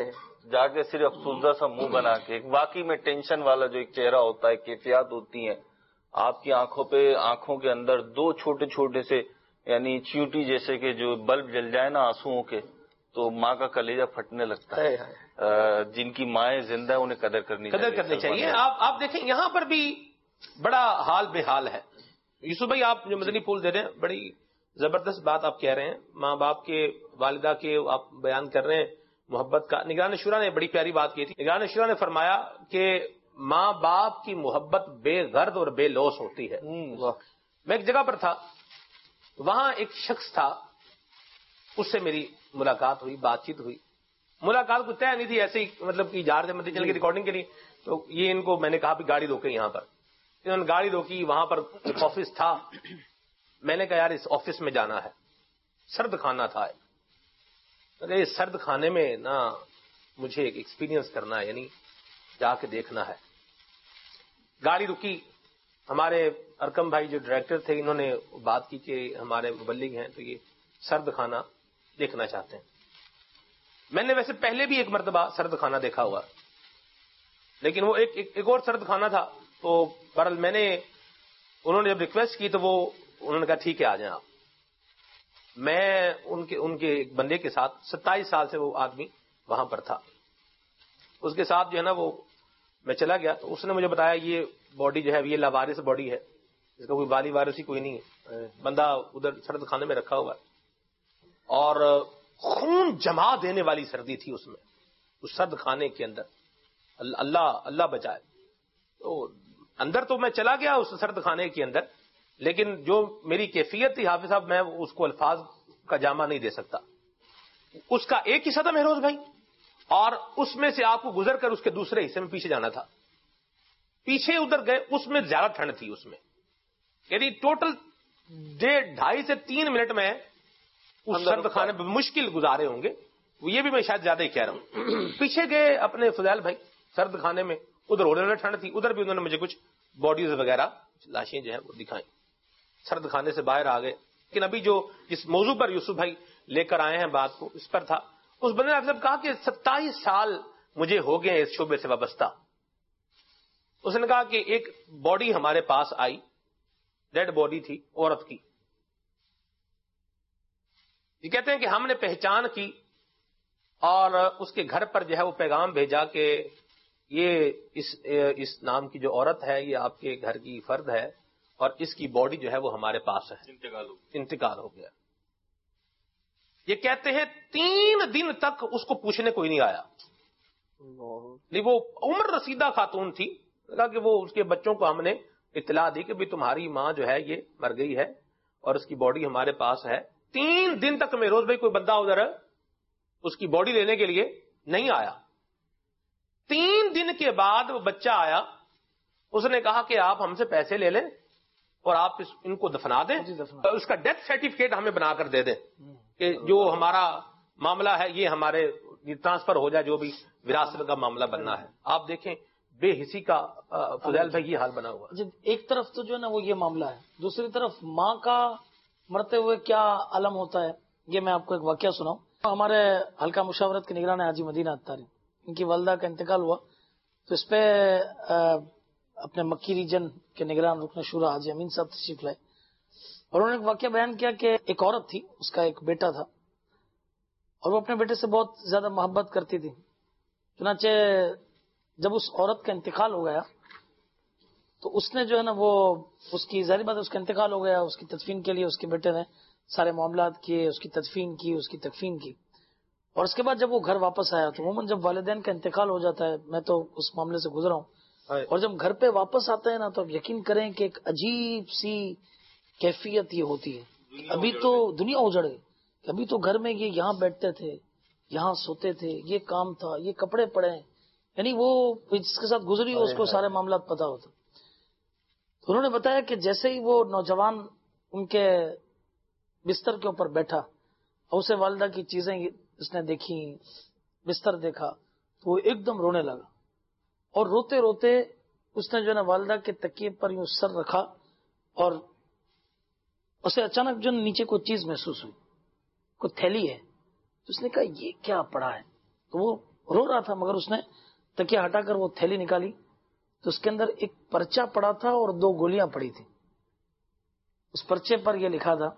جا کے صرف افسردہ سا منہ بنا کے، واقعی میں ٹینشن والا جو ایک چہرہ ہوتا ہے، کیفیات ہوتی ہیں آپ کی آنکھوں پہ، آنکھوں کے اندر دو چھوٹے چھوٹے سے یعنی چیوٹی جیسے کہ جو بلب جل جائے نا آنسوؤں کے، تو ماں کا کلیجہ پھٹنے لگتا ہے. جن کی مائیں زندہ انہیں قدر کرنی قدر کرنی چاہیے. آپ آپ دیکھیں یہاں پر بھی بڑا حال بے حال ہے. یوسف بھائی آپ جو مدنی پھول دے رہے ہیں بڑی زبردست بات آپ کہہ رہے ہیں. ماں باپ کے، والدہ کے آپ بیان کر رہے ہیں محبت کا. نگران شورا نے بڑی پیاری بات کی تھی. نگران شورا نے فرمایا کہ ماں باپ کی محبت بے غرض اور بے لوث ہوتی ہے. میں ایک جگہ پر تھا، وہاں ایک شخص تھا، اس سے میری ملاقات ہوئی، بات چیت ہوئی. ملاقات کو طے نہیں تھی، ایسے ہی مطلب کہ جار سے مدد چل کے ریکارڈنگ کے لیے. تو یہ ان کو میں نے کہا کہ گاڑی روکے یہاں پر. انہوں نے گاڑی روکی، وہاں پر ایک آفس تھا. میں نے کہا یار اس آفس میں جانا ہے. سرد خانہ تھا. اس سرد خانے میں نا مجھے ایک ایکسپیرینس کرنا ہے، یعنی جا کے دیکھنا ہے. گاڑی رکی. ہمارے ارکم بھائی جو ڈائریکٹر تھے انہوں نے بات کی کہ ہمارے مبلغ ہیں تو یہ سرد خانہ دیکھنا چاہتے ہیں. میں نے ویسے پہلے بھی ایک مرتبہ سرد خانہ دیکھا ہوا، لیکن وہ ایک ایک اور سرد خانہ تھا. تو بہرحال میں نے، انہوں نے جب ریکویسٹ کی تو وہ انہوں نے کہا ٹھیک ہے آ جائیں آپ. میں ان کے ان کے ایک بندے کے ساتھ، ستائیس سال سے وہ آدمی وہاں پر تھا، اس کے ساتھ جو ہے نا وہ میں چلا گیا. تو اس نے مجھے بتایا یہ باڈی جو ہے یہ لاوارث باڈی ہے، اس کا کوئی والی وارثی کوئی نہیں ہے. بندہ ادھر سرد خانے میں رکھا ہوا ہے اور خون جما دینے والی سردی تھی اس میں، اس سرد خانے کے اندر. اللہ اللہ بچائے. تو اندر تو میں چلا گیا اس سرد خانے کے اندر، لیکن جو میری کیفیت تھی حافظ صاحب میں اس کو الفاظ کا جامع نہیں دے سکتا. اس کا ایک حصہ تھا مہروز بھائی، اور اس میں سے آپ کو گزر کر اس کے دوسرے حصے میں پیچھے جانا تھا. پیچھے ادھر گئے، اس میں زیادہ ٹھنڈ تھی. اس میں یعنی ٹوٹل ڈیڑھ ڈھائی سے تین منٹ میں اس سرد خانے میں مشکل گزارے ہوں گے. یہ بھی میں شاید زیادہ ہی کہہ رہا ہوں. پیچھے گئے اپنے فضیل بھائی سرد خانے میں، ادھر ادھر ٹھنڈ تھی، ادھر بھی انہوں نے مجھے کچھ باڈیز وغیرہ لاشیں جو ہیں وہ دکھائیں. سرد خانے سے باہر آ گئے. لیکن ابھی جو جس موضوع پر یوسف بھائی لے کر آئے ہیں بات کو، اس پر تھا. اس بندے نے کہا کہ ستائیس سال مجھے ہو گئے اس شعبے سے وابستہ. اس نے کہا کہ ایک باڈی ہمارے پاس آئی، ڈیڈ باڈی تھی عورت کی. یہ کہتے ہیں کہ ہم نے پہچان کی اور اس کے گھر پر جو ہے وہ پیغام بھیجا کہ یہ اس اس نام کی جو عورت ہے یہ آپ کے گھر کی فرد ہے اور اس کی باڈی جو ہے وہ ہمارے پاس ہے. انتقال ہو انتقال ہو گیا. یہ کہتے ہیں تین دن تک اس کو پوچھنے کوئی نہیں آیا. نہیں وہ عمر رسیدہ خاتون تھی. کہا کہ وہ اس کے بچوں کو ہم نے اطلاع دی کہ بھی تمہاری ماں جو ہے یہ مر گئی ہے اور اس کی باڈی ہمارے پاس ہے. تین دن تک مہروز بھائی کوئی بندہ ادھر اس کی باڈی لینے کے لیے نہیں آیا. تین دن کے بعد وہ بچہ آیا. اس نے کہا کہ آپ ہم سے پیسے لے لیں اور آپ ان کو دفنا دیں، اس کا ڈیتھ سرٹیفکیٹ ہمیں بنا کر دے دیں کہ جو ہمارا معاملہ ہے یہ ہمارے ٹرانسفر ہو جائے، جو بھی وراثت کا معاملہ بننا ہے. آپ دیکھیں بے حسی کا فضیل بھائی یہ حال بنا ہوا. ایک طرف تو جو ہے نا وہ یہ معاملہ ہے، دوسری طرف ماں کا مرتے ہوئے کیا عالم ہوتا ہے. یہ میں آپ کو ایک واقعہ سناؤں. ہمارے حلقہ مشاورت کے نگران حاجی مدینہ اتاری، ان کی والدہ کا انتقال ہوا تو اس پہ اپنے مکی ریجن کے نگران رکن شورا حاجی امین صاحب تشریف لائے اور انہوں نے ایک واقعہ بیان کیا کہ ایک عورت تھی، اس کا ایک بیٹا تھا اور وہ اپنے بیٹے سے بہت زیادہ محبت کرتی تھی. چنانچہ جب اس عورت کا انتقال ہو گیا تو اس نے جو ہے نا وہ اس کی ظاہر بات ہے اس کا انتقال ہو گیا، اس کی تدفین کے لیے اس کے بیٹے نے سارے معاملات کیے، اس کی تدفین کی، اس کی تکفین کی. اور اس کے بعد جب وہ گھر واپس آیا تو عموماً جب والدین کا انتقال ہو جاتا ہے، میں تو اس معاملے سے گزرا ہوں، اور جب گھر پہ واپس آتے ہیں نا تو یقین کریں کہ ایک عجیب سی کیفیت یہ ہوتی ہے. ابھی تو دنیا اجڑ گئی. ابھی تو گھر میں یہ یہاں بیٹھتے تھے، یہاں سوتے تھے، یہ کام تھا، یہ کپڑے پڑے ہیں، یعنی وہ جس کے ساتھ گزری ہو اس کو سارے معاملات پتا ہوتا. تو انہوں نے بتایا کہ جیسے ہی وہ نوجوان ان کے بستر کے اوپر بیٹھا اور اسے والدہ کی چیزیں اس نے دیکھی، بستر دیکھا، تو وہ ایک دم رونے لگا اور روتے روتے اس نے جو ہے نا والدہ کے تکیے پر یوں سر رکھا اور اسے اچانک جو نیچے کوئی چیز محسوس ہوئی، کوئی تھیلی ہے. تو اس نے کہا یہ کیا پڑا ہے. تو وہ رو رہا تھا مگر اس نے تکیا ہٹا کر وہ تھیلی نکالی تو اس کے اندر ایک پرچہ پڑا تھا اور دو گولیاں پڑی تھی. اس پرچے پر یہ لکھا تھا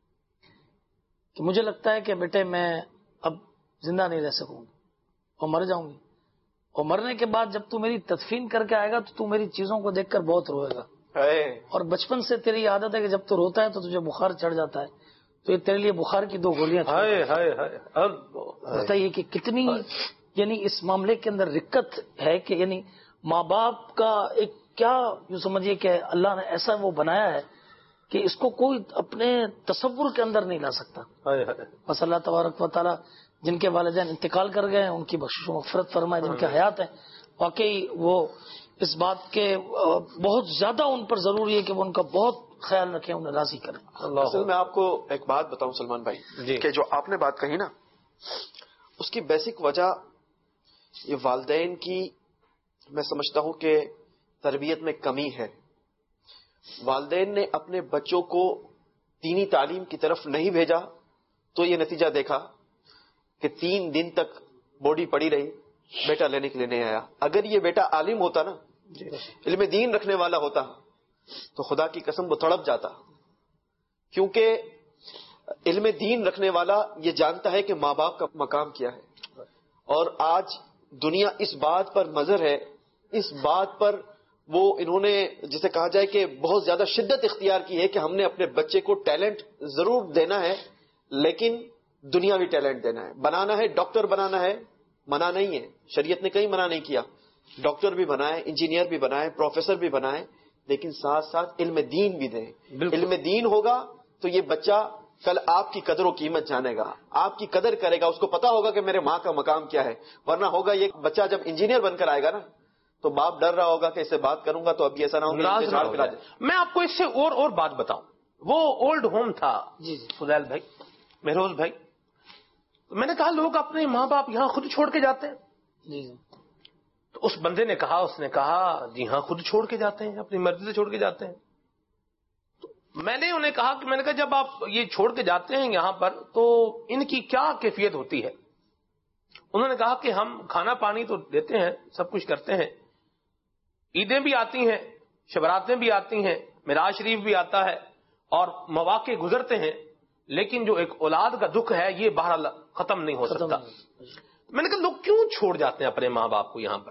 کہ مجھے لگتا ہے کہ بیٹے میں اب زندہ نہیں رہ سکوں گی اور مر جاؤں گی, اور مرنے کے بعد جب تو میری تدفین کر کے آئے گا تو تو میری چیزوں کو دیکھ کر بہت روئے گا, اور بچپن سے تیری عادت ہے کہ جب تو روتا ہے تو تجھے بخار چڑھ جاتا ہے, تو یہ تیرے لیے بخار کی دو گولیاں بتائیے کہ کتنی یعنی اس معاملے کے اندر رکت ہے کہ یعنی ماں باپ کا ایک کیا یوں سمجھیے کہ اللہ نے ایسا وہ بنایا ہے کہ اس کو کوئی اپنے تصور کے اندر نہیں لا سکتا. بس اللہ تبارک و تعالیٰ جن کے والدین انتقال کر گئے ہیں ان کی بخشش و مغفرت فرمائے, جن کے حیات ہیں واقعی وہ اس بات کے بہت زیادہ ان پر ضروری ہے کہ وہ ان کا بہت خیال رکھیں, انہیں راضی کریں. اصل میں آپ کو ایک بات بتاؤں سلمان بھائی کہ جو آپ نے بات کہی نا اس کی بیسک وجہ یہ والدین کی میں سمجھتا ہوں کہ تربیت میں کمی ہے. والدین نے اپنے بچوں کو دینی تعلیم کی طرف نہیں بھیجا تو یہ نتیجہ دیکھا کہ تین دن تک باڈی پڑی رہی, بیٹا لینے کے لیے نہیں آیا. اگر یہ بیٹا عالم ہوتا نا, علم دین رکھنے والا ہوتا تو خدا کی قسم وہ تڑپ جاتا, کیونکہ علم دین رکھنے والا یہ جانتا ہے کہ ماں باپ کا مقام کیا ہے. اور آج دنیا اس بات پر مضر ہے, اس بات پر وہ انہوں نے جسے کہا جائے کہ بہت زیادہ شدت اختیار کی ہے کہ ہم نے اپنے بچے کو ٹیلنٹ ضرور دینا ہے لیکن دنیاوی ٹیلنٹ دینا ہے, بنانا ہے, ڈاکٹر بنانا ہے, منع نہیں ہے, شریعت نے کہیں منع نہیں کیا, ڈاکٹر بھی بنائے, انجینئر بھی بنائے, پروفیسر بھی بنائے, لیکن ساتھ ساتھ علم دین بھی دیں. علم دین ہوگا تو یہ بچہ کل آپ کی قدر و قیمت جانے گا, آپ کی قدر کرے گا, اس کو پتا ہوگا کہ میرے ماں کا مقام کیا ہے. ورنہ ہوگا یہ بچہ جب انجینئر بن کر آئے گا نا تو باپ ڈر رہا ہوگا کہ اس سے بات کروں گا تو ابھی ایسا نہ ہوگا. میں آپ کو اس سے اور اور بات بتاؤں, وہ اولڈ ہوم تھا فضیل بھائی, مہروز بھائی, میں نے کہا لوگ اپنے ماں باپ یہاں خود چھوڑ کے جاتے ہیں. تو اس بندے نے کہا اس نے کہا جی ہاں خود چھوڑ کے جاتے ہیں, اپنی مرضی سے چھوڑ کے جاتے ہیں. تو میں نے انہیں کہا کہ میں نے کہا جب آپ یہ چھوڑ کے جاتے ہیں یہاں پر تو ان کی کیا کیفیت ہوتی ہے. انہوں نے کہا کہ ہم کھانا پانی تو دیتے ہیں, سب کچھ کرتے ہیں, عیدیں بھی آتی ہیں, شبراتیں بھی آتی ہیں, معراج شریف بھی آتا ہے اور مواقع گزرتے ہیں, لیکن جو ایک اولاد کا دکھ ہے یہ بہرحال ختم نہیں ہو سکتا. میں نے کہا لوگ کیوں چھوڑ جاتے ہیں اپنے ماں باپ کو یہاں پر؟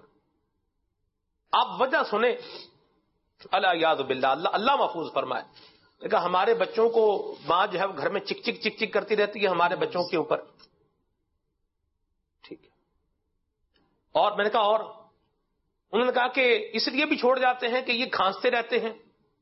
آپ وجہ سنیں, اللہ یاد باللہ, اللہ اللہ محفوظ فرمائے. کہا ہمارے بچوں کو ماں جو ہے گھر میں چک چک چک چک کرتی رہتی ہے ہمارے بچوں کے اوپر, ٹھیک ہے. اور میں نے کہا اور انہوں نے کہا کہ اس لیے بھی چھوڑ جاتے ہیں کہ یہ کھانستے رہتے ہیں,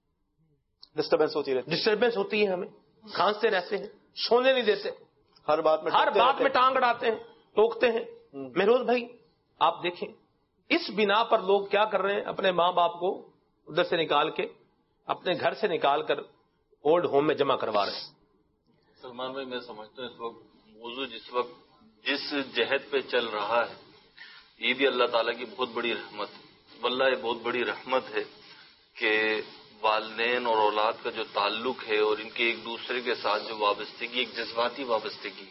ڈسٹربنس ہوتی رہتی ڈسٹربنس ہوتی ہے ہمیں, کھانستے رہتے ہیں, سونے نہیں دیتے, ہر بات میں ہر بات میں ٹانگ اڑاتے ہیں, ٹوکتے ہیں. مہروز بھائی آپ دیکھیں اس بنا پر لوگ کیا کر رہے ہیں, اپنے ماں باپ کو ادھر سے نکال کے اپنے گھر سے نکال کر اولڈ ہوم میں جمع کروا رہے ہیں. سلمان بھائی میں سمجھتا ہوں اس وقت موضوع جس وقت جس جہد پہ چل رہا ہے یہ بھی اللہ تعالیٰ کی بہت بڑی رحمت ہے. واللہ یہ بہت بڑی رحمت ہے کہ والدین اور اولاد کا جو تعلق ہے اور ان کے ایک دوسرے کے ساتھ جو وابستگی, ایک جذباتی وابستگی,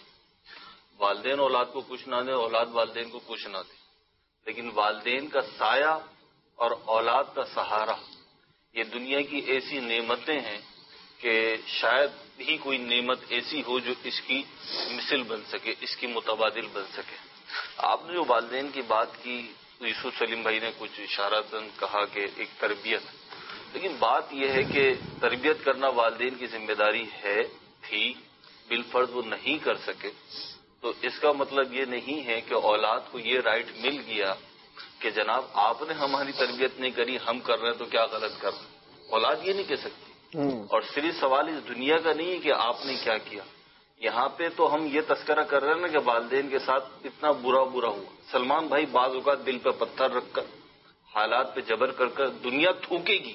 والدین اولاد کو کچھ نہ دیں, اولاد والدین کو کچھ نہ دیں, لیکن والدین کا سایہ اور اولاد کا سہارا یہ دنیا کی ایسی نعمتیں ہیں کہ شاید ہی کوئی نعمت ایسی ہو جو اس کی مثل بن سکے, اس کی متبادل بن سکے. آپ نے جو والدین کی بات کی تو یوسف سلیم بھائی نے کچھ اشارتاً کہا کہ ایک تربیت, لیکن بات یہ ہے کہ تربیت کرنا والدین کی ذمہ داری ہے, تھی, بالفرض وہ نہیں کر سکے تو اس کا مطلب یہ نہیں ہے کہ اولاد کو یہ رائٹ مل گیا کہ جناب آپ نے ہماری تربیت نہیں کری, ہم کر رہے ہیں تو کیا غلط کر رہے ہیں. اولاد یہ نہیں کہہ سکتی. اور صرف سوال اس دنیا کا نہیں ہے کہ آپ نے کیا کیا, یہاں پہ تو ہم یہ تذکرہ کر رہے ہیں نا کہ والدین کے ساتھ اتنا برا برا ہوا. سلمان بھائی بعض اوقات دل پہ پتھر رکھ کر, حالات پہ جبر کر کر دنیا تھوکے گی,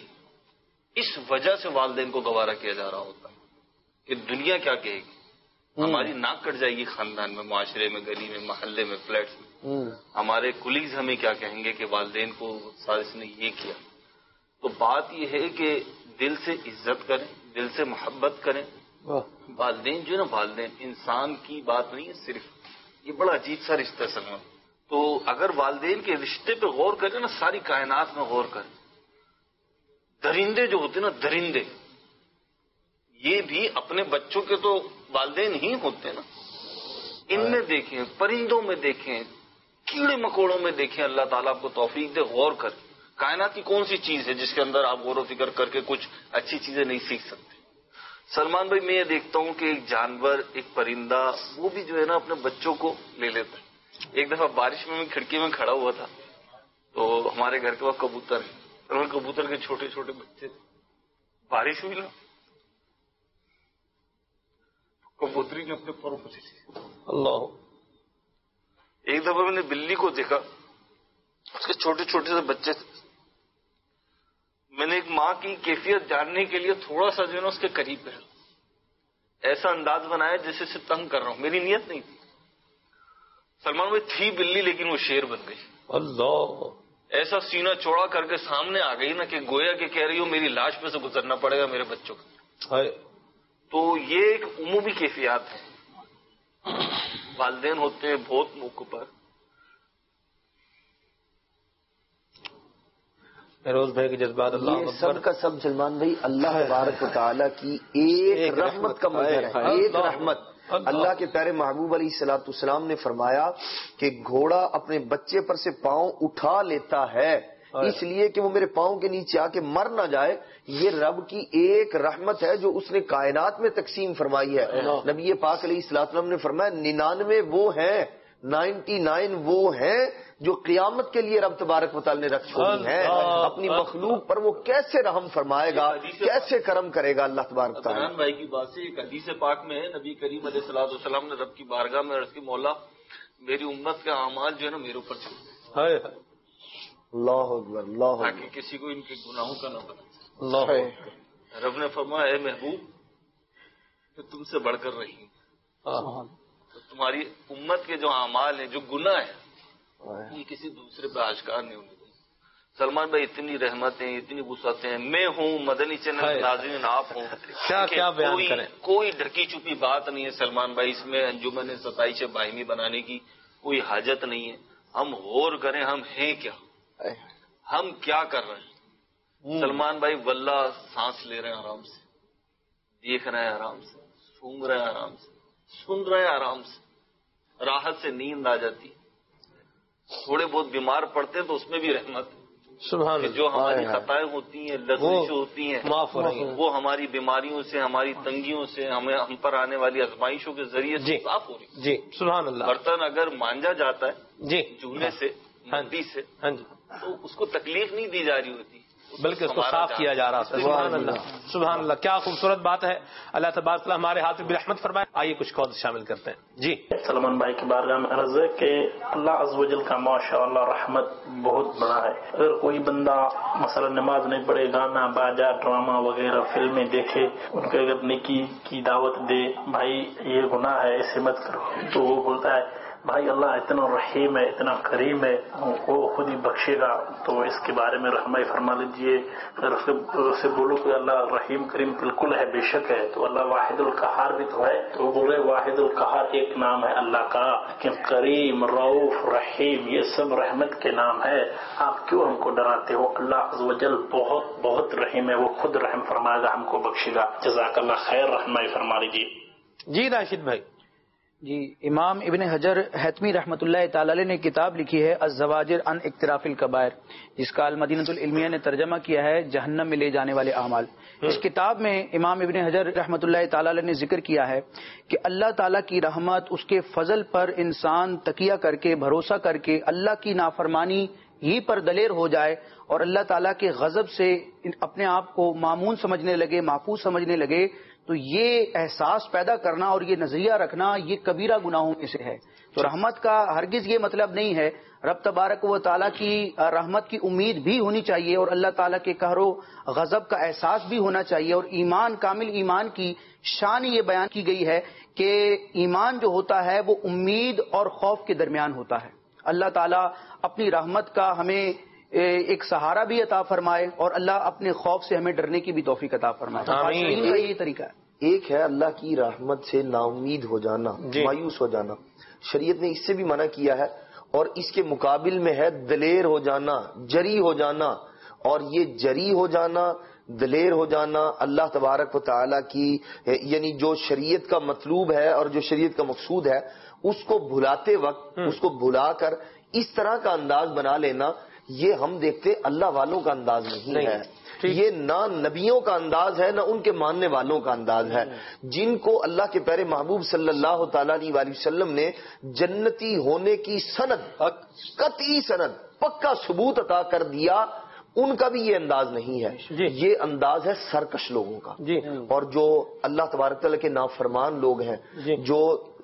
اس وجہ سے والدین کو گوارا کیا جا رہا ہوتا ہے کہ دنیا کیا کہے گی, ہماری ناک کٹ جائے گی خاندان میں, معاشرے میں, گلی میں, محلے میں, فلیٹس میں, ہمارے کولیگز ہمیں کیا کہیں گے کہ والدین کو سازش نے یہ کیا. تو بات یہ ہے کہ دل سے عزت کریں, دل سے محبت کریں. والدین جو ہے نا, والدین انسان کی بات نہیں ہے صرف, یہ بڑا عجیب سا رشتہ ہے سلمان. تو اگر والدین کے رشتے پہ غور کریں نا، ساری کائنات میں غور کریں، درندے جو ہوتے ہیں نا، درندے یہ بھی اپنے بچوں کے تو والدین ہی ہوتے ہیں نا. ان میں دیکھیں، پرندوں میں دیکھیں، کیڑے مکوڑوں میں دیکھیں، اللہ تعالیٰ آپ کو توفیق دے غور کر. کائنات کی کون سی چیز ہے جس کے اندر آپ غور و فکر کر کے کچھ اچھی چیزیں نہیں سیکھ سکتے؟ سلمان بھائی، میں یہ دیکھتا ہوں کہ ایک جانور، ایک پرندہ، وہ بھی جو ہے نا اپنے بچوں کو لے لیتا ہے. ایک دفعہ بارش میں میں کھڑکی میں کھڑا ہوا تھا، تو ہمارے گھر کے وقت کبوتر ہے، اور ان کبوتر کے چھوٹے چھوٹے بچے تھے. بارش ہوئی نا، کبوتری نے اپنے پروں کو لے لیا. اللہ. ایک دفعہ میں نے بلی کو دیکھا، اس کے چھوٹے چھوٹے سے بچے تھے. میں نے ایک ماں کی کیفیت جاننے کے لیے تھوڑا سا جو ہے نا اس کے قریب رہا، ایسا انداز بنایا جیسے سے تنگ کر رہا ہوں. میری نیت نہیں تھی. سلمان بھائی، تھی بلی لیکن وہ شیر بن گئی. اللہ. ایسا سینہ چوڑا کر کے سامنے آ گئی نا کہ گویا کہ کہہ رہی ہو میری لاش پہ سے گزرنا پڑے گا میرے بچوں کا. تو یہ ایک عمومی کیفیات ہے. والدین ہوتے ہیں بہت موقع پر. فیروز بھائی کے جذبات اللہ یہ سب کا سب سلمان بھائی اللہ تبارک و تعالیٰ کی ایک رحمت کا مظہر ہے. ایک رحمت. اللہ کے پیارے محبوب علیہ الصلوۃ والسلام نے فرمایا کہ گھوڑا اپنے بچے پر سے پاؤں اٹھا لیتا ہے اس لیے کہ وہ میرے پاؤں کے نیچے آ کے مر نہ جائے. یہ رب کی ایک رحمت ہے جو اس نے کائنات میں تقسیم فرمائی ہے. نبی پاک علیہ الصلوۃ والسلام نے فرمایا ننانوے وہ ہیں، نائنٹی نائن وہ ہیں جو قیامت کے لیے رب تبارک و تعالی نے رکھ چھوڑی ہے. اپنی مخلوق پر وہ کیسے رحم فرمائے گا، کیسے کرم کرے گا اللہ تبارک و تعالی. عدنان بھائی کی بات سے ایک حدیث پاک میں ہے، نبی کریم علیہ الصلوۃ والسلام نے رب کی بارگاہ میں عرض کی، مولا میری امت کے اعمال جو ہے نا میرے اوپر چھوڑ دے. اللہ اکبر، اللہ اکبر. تاکہ کسی کو ان کے گناہوں کا نہ پتا. اللہ. رب نے فرمایا اے محبوب کہ تم سے بڑھ کر رہی تو تمہاری امت کے جو اعمال ہیں، جو گناہ ہیں، یہ کسی دوسرے پہ آشکار نہیں ہونے دیں. سلمان بھائی، اتنی رحمتیں، اتنی وسعتیں ہیں. میں ہوں، مدنی چینل کے ناظرین آپ ہوں، کیا کیا بیان کریں. کوئی ڈھکی چھپی بات نہیں ہے سلمان بھائی. اس میں انجمن ستائش باہمی بنانے کی کوئی حاجت نہیں ہے. ہم غور کریں ہم ہیں کیا، ہم کیا کر رہے ہیں. سلمان بھائی واللہ سانس لے رہے ہیں آرام سے، دیکھ رہے ہیں آرام سے، سونگ رہے ہیں آرام سے، سن رہے ہیں آرام سے، راحت سے نیند آ جاتی. تھوڑے بہت بیمار پڑتے ہیں تو اس میں بھی رحمت ہے. سبحان کہ جو ہماری خطائیں ہوتی ہیں، لذیذ ہوتی ہیں، معاف ہو رہی ہیں، وہ ہماری بیماریوں سے، ہماری تنگیوں سے، ہمیں ہم پر آنے والی آزمائشوں کے ذریعے سے صاف ہو رہی ہے. جی سبحان اللہ. برتن اگر مانجا جاتا ہے جی چولہے سے، مٹی سے، ہاں جی، تو اس کو تکلیف نہیں دی جا رہی ہوتی، بلکہ اس کو صاف کیا جا رہا ہے. سبحان اللہ، سبحان اللہ. کیا خوبصورت بات ہے. اللہ تبارک و تعالی ہمارے ہاتھ میں برحمت فرمائے. آئیے کچھ قول شامل کرتے ہیں. جی سلمان بھائی کی بارگاہ میں عرض ہے کہ اللہ عز و جل کا ماشاء اللہ رحمت بہت بڑا ہے. اگر کوئی بندہ مثلا نماز نہیں پڑھے، گانا باجا ڈرامہ وغیرہ فلمیں دیکھے، ان کو اگر نیکی کی دعوت دے، بھائی یہ گناہ ہے اسے مت کرو، تو وہ بولتا ہے بھائی اللہ اتنا رحیم ہے، اتنا کریم ہے، وہ خود ہی بخشے گا. تو اس کے بارے میں رحمائی فرما لیجیے. اگر اسے بولو کہ اللہ رحیم کریم بالکل ہے، بے شک ہے، تو اللہ واحد القہار بھی تو ہے. تو وہ بول رہے واحد القہار ایک نام ہے اللہ کا، لیکن کریم، رؤوف، رحیم یہ سب رحمت کے نام ہے. آپ کیوں ہم کو ڈراتے ہو؟ اللہ عز و جل بہت بہت رحیم ہے، وہ خود رحم فرمائے گا، ہم کو بخشے گا. جزاک اللہ خیر. رحمائی فرما لیجیے. جی راشد بھائی. جی امام ابن حجر حتمی رحمۃ اللہ تعالی علیہ نے کتاب لکھی ہے الزواجر عن اقتراف الکبائر، جس کا المدینۃ العلمیہ نے ترجمہ کیا ہے جہنم میں لے جانے والے اعمال. اس کتاب میں امام ابن حجر رحمۃ اللہ تعالی علیہ نے ذکر کیا ہے کہ اللہ تعالیٰ کی رحمت، اس کے فضل پر انسان تکیہ کر کے، بھروسہ کر کے اللہ کی نافرمانی ہی پر دلیر ہو جائے اور اللہ تعالیٰ کے غضب سے اپنے آپ کو معمون سمجھنے لگے، محفوظ سمجھنے لگے، تو یہ احساس پیدا کرنا اور یہ نظریہ رکھنا یہ کبیرہ گناہوں میں سے ہے. تو رحمت کا ہرگز یہ مطلب نہیں ہے. رب تبارک و تعالیٰ کی رحمت کی امید بھی ہونی چاہیے اور اللہ تعالیٰ کے قہر و غضب کا احساس بھی ہونا چاہیے. اور ایمان، کامل ایمان کی شان یہ بیان کی گئی ہے کہ ایمان جو ہوتا ہے وہ امید اور خوف کے درمیان ہوتا ہے. اللہ تعالیٰ اپنی رحمت کا ہمیں ایک سہارا بھی عطا فرمائے اور اللہ اپنے خوف سے ہمیں ڈرنے کی بھی توفیق عطا فرمائے. آمین. یہ طریقہ ہے. ایک ہے اللہ کی رحمت سے نا امید ہو جانا، جی. مایوس ہو جانا. شریعت نے اس سے بھی منع کیا ہے. اور اس کے مقابل میں ہے دلیر ہو جانا، جری ہو جانا. اور یہ جری ہو جانا، دلیر ہو جانا اللہ تبارک و تعالیٰ کی یعنی جو شریعت کا مطلوب ہے اور جو شریعت کا مقصود ہے اس کو بھلاتے وقت اس کو بھلا کر اس طرح کا انداز بنا لینا، یہ ہم دیکھتے اللہ والوں کا انداز نہیں ہے. یہ نہ نبیوں کا انداز ہے نہ ان کے ماننے والوں کا انداز ہے، جن کو اللہ کے پیارے محبوب صلی اللہ تعالیٰ علیہ وآلہ وسلم نے جنتی ہونے کی سند، قطعی سند، پکا ثبوت عطا کر دیا، ان کا بھی یہ انداز نہیں ہے. یہ انداز ہے سرکش لوگوں کا. اور جو اللہ تبارک تعالیٰ کے نافرمان لوگ ہیں، جو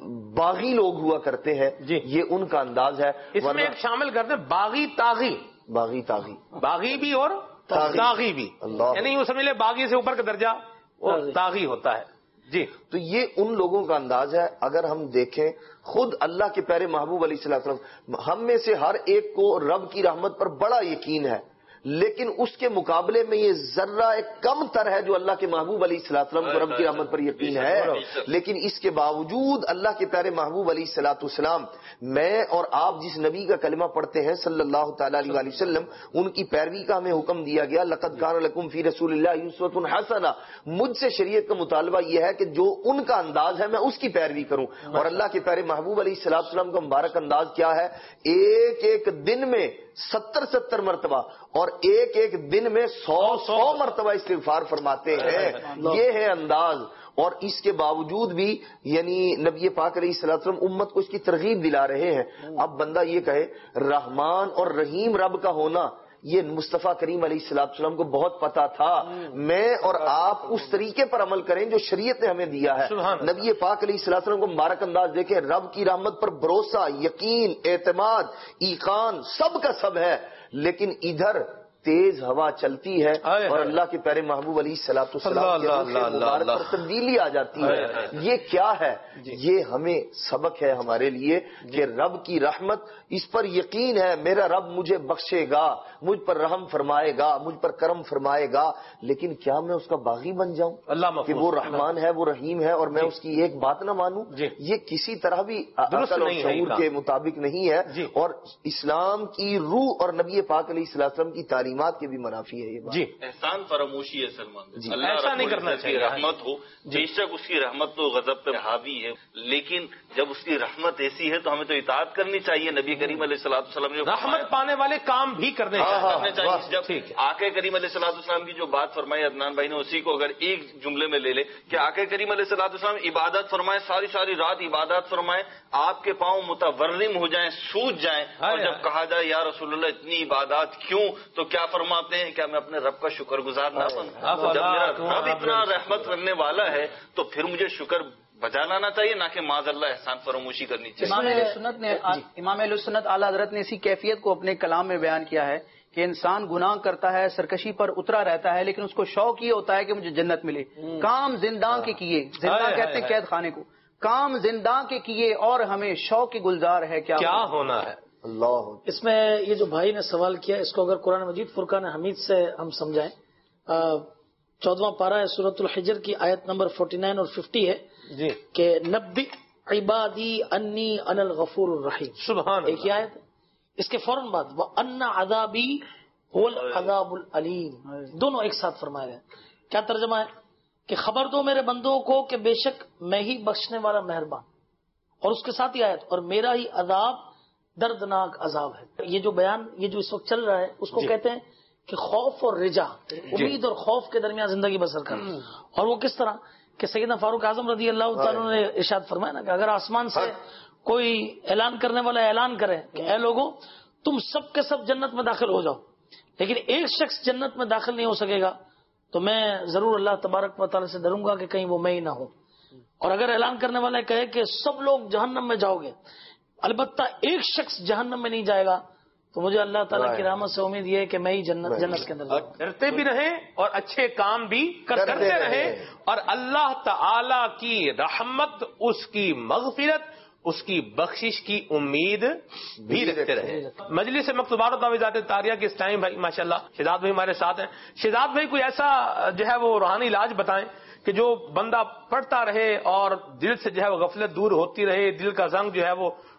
باغی لوگ ہوا کرتے ہیں، یہ ان کا انداز ہے. اس میں ایک شامل کرتے ہیں باغی تاغی، باغی تاغی، باغی بھی اور تاغی بھی، یعنی وہ سمجھ لے باغی سے اوپر کا درجہ وہ تاغی ہوتا ہے. جی تو یہ ان لوگوں کا انداز ہے. اگر ہم دیکھیں خود اللہ کے پیارے محبوب علیہ السلام، ہم میں سے ہر ایک کو رب کی رحمت پر بڑا یقین ہے، لیکن اس کے مقابلے میں یہ ذرہ ایک کم تر ہے جو اللہ کے محبوب علیہ السلام کو رب کی رحمت پر یقین ہے. لیکن اس کے باوجود اللہ کے پیارے محبوب علیہ الصلوۃ والسلام، میں اور آپ جس نبی کا کلمہ پڑھتے ہیں صلی اللہ تعالیٰ علیہ وآلہ وسلم، ان کی پیروی کا ہمیں حکم دیا گیا. لقد کان لکم فی رسول اللہ اسوۃ حسنہ. مجھ سے شریعت کا مطالبہ یہ ہے کہ جو ان کا انداز ہے میں اس کی پیروی کروں. اور اللہ کے پیارے محبوب علیہ الصلوۃ والسلام کا مبارک انداز کیا ہے؟ ایک ایک دن میں ستر ستر مرتبہ اور ایک ایک دن میں سو سو مرتبہ استغفار فرماتے ہیں. یہ ہے انداز. اور اس کے باوجود بھی یعنی نبی پاک علیہ الصلوۃ والسلام امت کو اس کی ترغیب دلا رہے ہیں. اب بندہ یہ کہے رحمان اور رحیم رب کا ہونا، یہ مصطفیٰ کریم علیہ الصلوۃ والسلام کو بہت پتا تھا. میں اور آپ اس طریقے پر عمل کریں جو شریعت نے ہمیں دیا ہے. نبی پاک علیہ الصلوۃ والسلام کو مبارک انداز دیکھیں، رب کی رحمت پر بھروسہ، یقین، اعتماد، ایقان سب کا سب ہے. لیکن ادھر تیز ہوا چلتی ہے اور اللہ کے پیارے محبوب علیہ الصلوۃ والسلام کے مبارک پر تبدیلی آ جاتی ہے. یہ کیا ہے؟ یہ ہمیں سبق ہے ہمارے لیے کہ رب کی رحمت، اس پر یقین ہے میرا رب مجھے بخشے گا، مجھ پر رحم فرمائے گا، مجھ پر کرم فرمائے گا. لیکن کیا میں اس کا باغی بن جاؤں اللہ کہ وہ رحمان ہے، وہ رحیم ہے اور میں اس کی ایک بات نہ مانوں؟ یہ کسی طرح بھی عقل اور شعور کے مطابق نہیں ہے. اور اسلام کی روح اور نبی پاک علیہ الصلوۃ والسلام کی تعلیم کے بھی منافی ہے. یہ جی احسان فراموشی ہے سلمان جی. اللہ ایسا نہیں کرنا چاہیے. رحمت ہو بے شک اس کی رحمت تو غضب پہ حاوی ہے، لیکن جب اس کی رحمت ایسی ہے تو ہمیں تو اطاعت کرنی چاہیے. نبی کریم علیہ الصلوۃ والسلام نے رحمت پانے والے کام بھی کرنے چاہیے. جب آقا کریم علیہ الصلوۃ والسلام کی جو بات فرمائی عدنان بھائی نے، اسی کو اگر ایک جملے میں لے لے کہ آقا کریم علیہ الصلوۃ والسلام عبادت فرمائے، ساری ساری رات عبادت فرمائے، آپ کے پاؤں متورم ہو جائیں، سوج جائیں، اور جب کہا جائے یا رسول اللہ اتنی عبادات کیوں، تو کیا فرماتے ہیں؟ کیا میں اپنے رب کا شکر گزار نہ بنوں؟ جب میرا رب اتنا رحمت کرنے والا ہے تو پھر مجھے شکر بجا لانا چاہیے، نہ کہ معاذ اللہ احسان فراموشی کرنی چاہیے. امام اہل سنت نے امام اہل سنت اعلیٰ حضرت نے اسی کیفیت کو اپنے کلام میں بیان کیا ہے کہ انسان گناہ کرتا ہے، سرکشی پر اترا رہتا ہے، لیکن اس کو شوق یہ ہوتا ہے کہ مجھے جنت ملے. کام زنداں کے کیے، زندہ کہتے ہیں قید خانے کو، کام زندہ کے کیے اور ہمیں شوق کی گلزار ہے کیا کیا ہونا ہے. اللہ اس میں یہ جو بھائی نے سوال کیا اس کو اگر قرآن مجید فرقان حمید سے ہم سمجھائیں، چودواں پارہ ہے سورۃ الحجر کی آیت نمبر فورٹی نائن اور ففٹی ہے جی کہ نبی عبادی انی انا الغفور الرحیم. سبحان ایک ہی آیت ہے. اس کے فوراً بعد وہ ان عذابی هو العذاب العلیم، دونوں ایک ساتھ فرمائے گئے. کیا ترجمہ ہے؟ کہ خبر دو میرے بندوں کو کہ بے شک میں ہی بخشنے والا مہربان، اور اس کے ساتھ ہی آیت اور میرا ہی عذاب دردناک عذاب ہے. یہ جو بیان یہ جو اس وقت چل رہا ہے اس کو کہتے ہیں کہ خوف اور رجا، امید اور خوف کے درمیان زندگی بسر کرنا. اور وہ کس طرح کہ سیدنا فاروق اعظم رضی اللہ تعالیٰ نے ارشاد فرمایا نا کہ اگر آسمان سے کوئی اعلان کرنے والا اعلان کرے کہ اے لوگوں تم سب کے سب جنت میں داخل ہو جاؤ، لیکن ایک شخص جنت میں داخل نہیں ہو سکے گا، تو میں ضرور اللہ تبارک و تعالیٰ سے ڈروں گا کہ کہیں وہ میں ہی نہ ہوں. اور اگر اعلان کرنے والا کہے کہ سب لوگ جہنم میں جاؤ گے، البتہ ایک شخص جہنم میں نہیں جائے گا، تو مجھے اللہ تعالیٰ کی رحمت سے امید یہ ہے کہ میں ہی جنت جنت کے اندر کرتے بھی رہیں اور اچھے کام بھی کرتے رہیں، اور اللہ تعالیٰ کی رحمت، اس کی مغفرت، اس کی بخشش کی امید بھی رکھتے رہے. مجلس مکتوبات و تعویذات طاریہ کے اس ٹائم بھائی ماشاءاللہ شہزاد بھائی ہمارے ساتھ ہیں. شہزاد بھائی کوئی ایسا جو ہے وہ روحانی علاج بتائیں کہ جو بندہ پڑھتا رہے اور دل سے جو ہے وہ غفلت دور ہوتی رہے، دل کا زنگ جو ہے وہ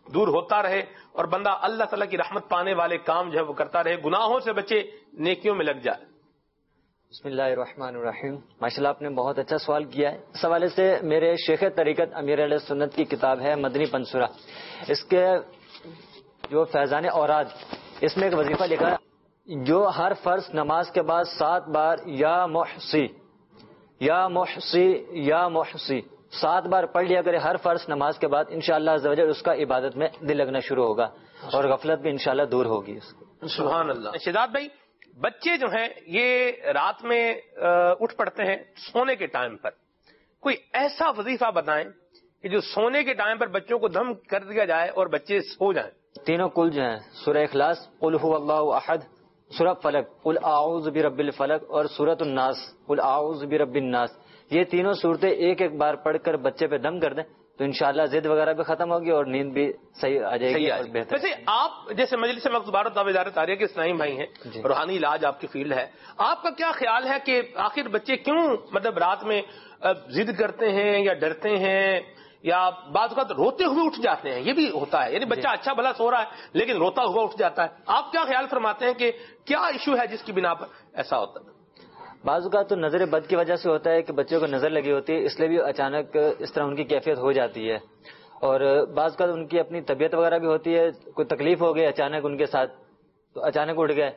دور ہوتا رہے اور بندہ اللہ تعالیٰ کی رحمت پانے والے کام جو ہے وہ کرتا رہے، گناہوں سے بچے، نیکیوں میں لگ جائے۔ بسم اللہ الرحمن الرحیم۔ ماشاء اللہ آپ نے بہت اچھا سوال کیا ہے۔ اس حوالے سے میرے شیخ طریقت امیر علیہ سنت کی کتاب ہے مدنی پنسورہ، اس کے جو فیضان اوراد، اس میں ایک وظیفہ لکھا ہے جو ہر فرض نماز کے بعد سات بار یا محسی یا محسی یا محسی سات بار پڑھ لیا کرے ہر فرض نماز کے بعد، انشاءاللہ عز و جل اس کا عبادت میں دل لگنا شروع ہوگا اور غفلت بھی انشاءاللہ دور ہوگی اس کو۔ سبحان اللہ۔ شہزاد بھائی، بچے جو ہیں یہ رات میں اٹھ پڑتے ہیں سونے کے ٹائم پر، کوئی ایسا وظیفہ بتائیں کہ جو سونے کے ٹائم پر بچوں کو دم کر دیا جائے اور بچے سو جائیں۔ تینوں کل جو ہیں، سورہ اخلاص، قل هو اللہ احد، سورہ فلق، قل اعوذ برب الفلق، اور سورۃ الناس، قل اعوذ برب الناس، یہ تینوں صورتیں ایک ایک بار پڑھ کر بچے پہ دم کر دیں تو انشاءاللہ ضد وغیرہ بھی ختم ہوگی اور نیند بھی صحیح آ جائے گی اور بہتر۔ ویسے آپ جیسے مجلس مقبار ادارہ تاریخ کے اسلامی بھائی ہیں، روحانی علاج آپ کی فیلڈ ہے، آپ کا کیا خیال ہے کہ آخر بچے کیوں مطلب رات میں ضد کرتے ہیں یا ڈرتے ہیں یا بعض اوقات روتے ہوئے اٹھ جاتے ہیں؟ یہ بھی ہوتا ہے، یعنی بچہ اچھا بھلا سو رہا ہے لیکن روتا ہوا اٹھ جاتا ہے۔ آپ کیا خیال فرماتے ہیں کہ کیا ایشو ہے جس کی بنا پر ایسا ہوتا ہے؟ بعض اوقات تو نظر بد کی وجہ سے ہوتا ہے کہ بچوں کو نظر لگی ہوتی ہے، اس لیے بھی اچانک اس طرح ان کی کیفیت ہو جاتی ہے، اور بعض اوقات ان کی اپنی طبیعت وغیرہ بھی ہوتی ہے، کوئی تکلیف ہو گئی اچانک ان کے ساتھ تو اچانک اٹھ گئے،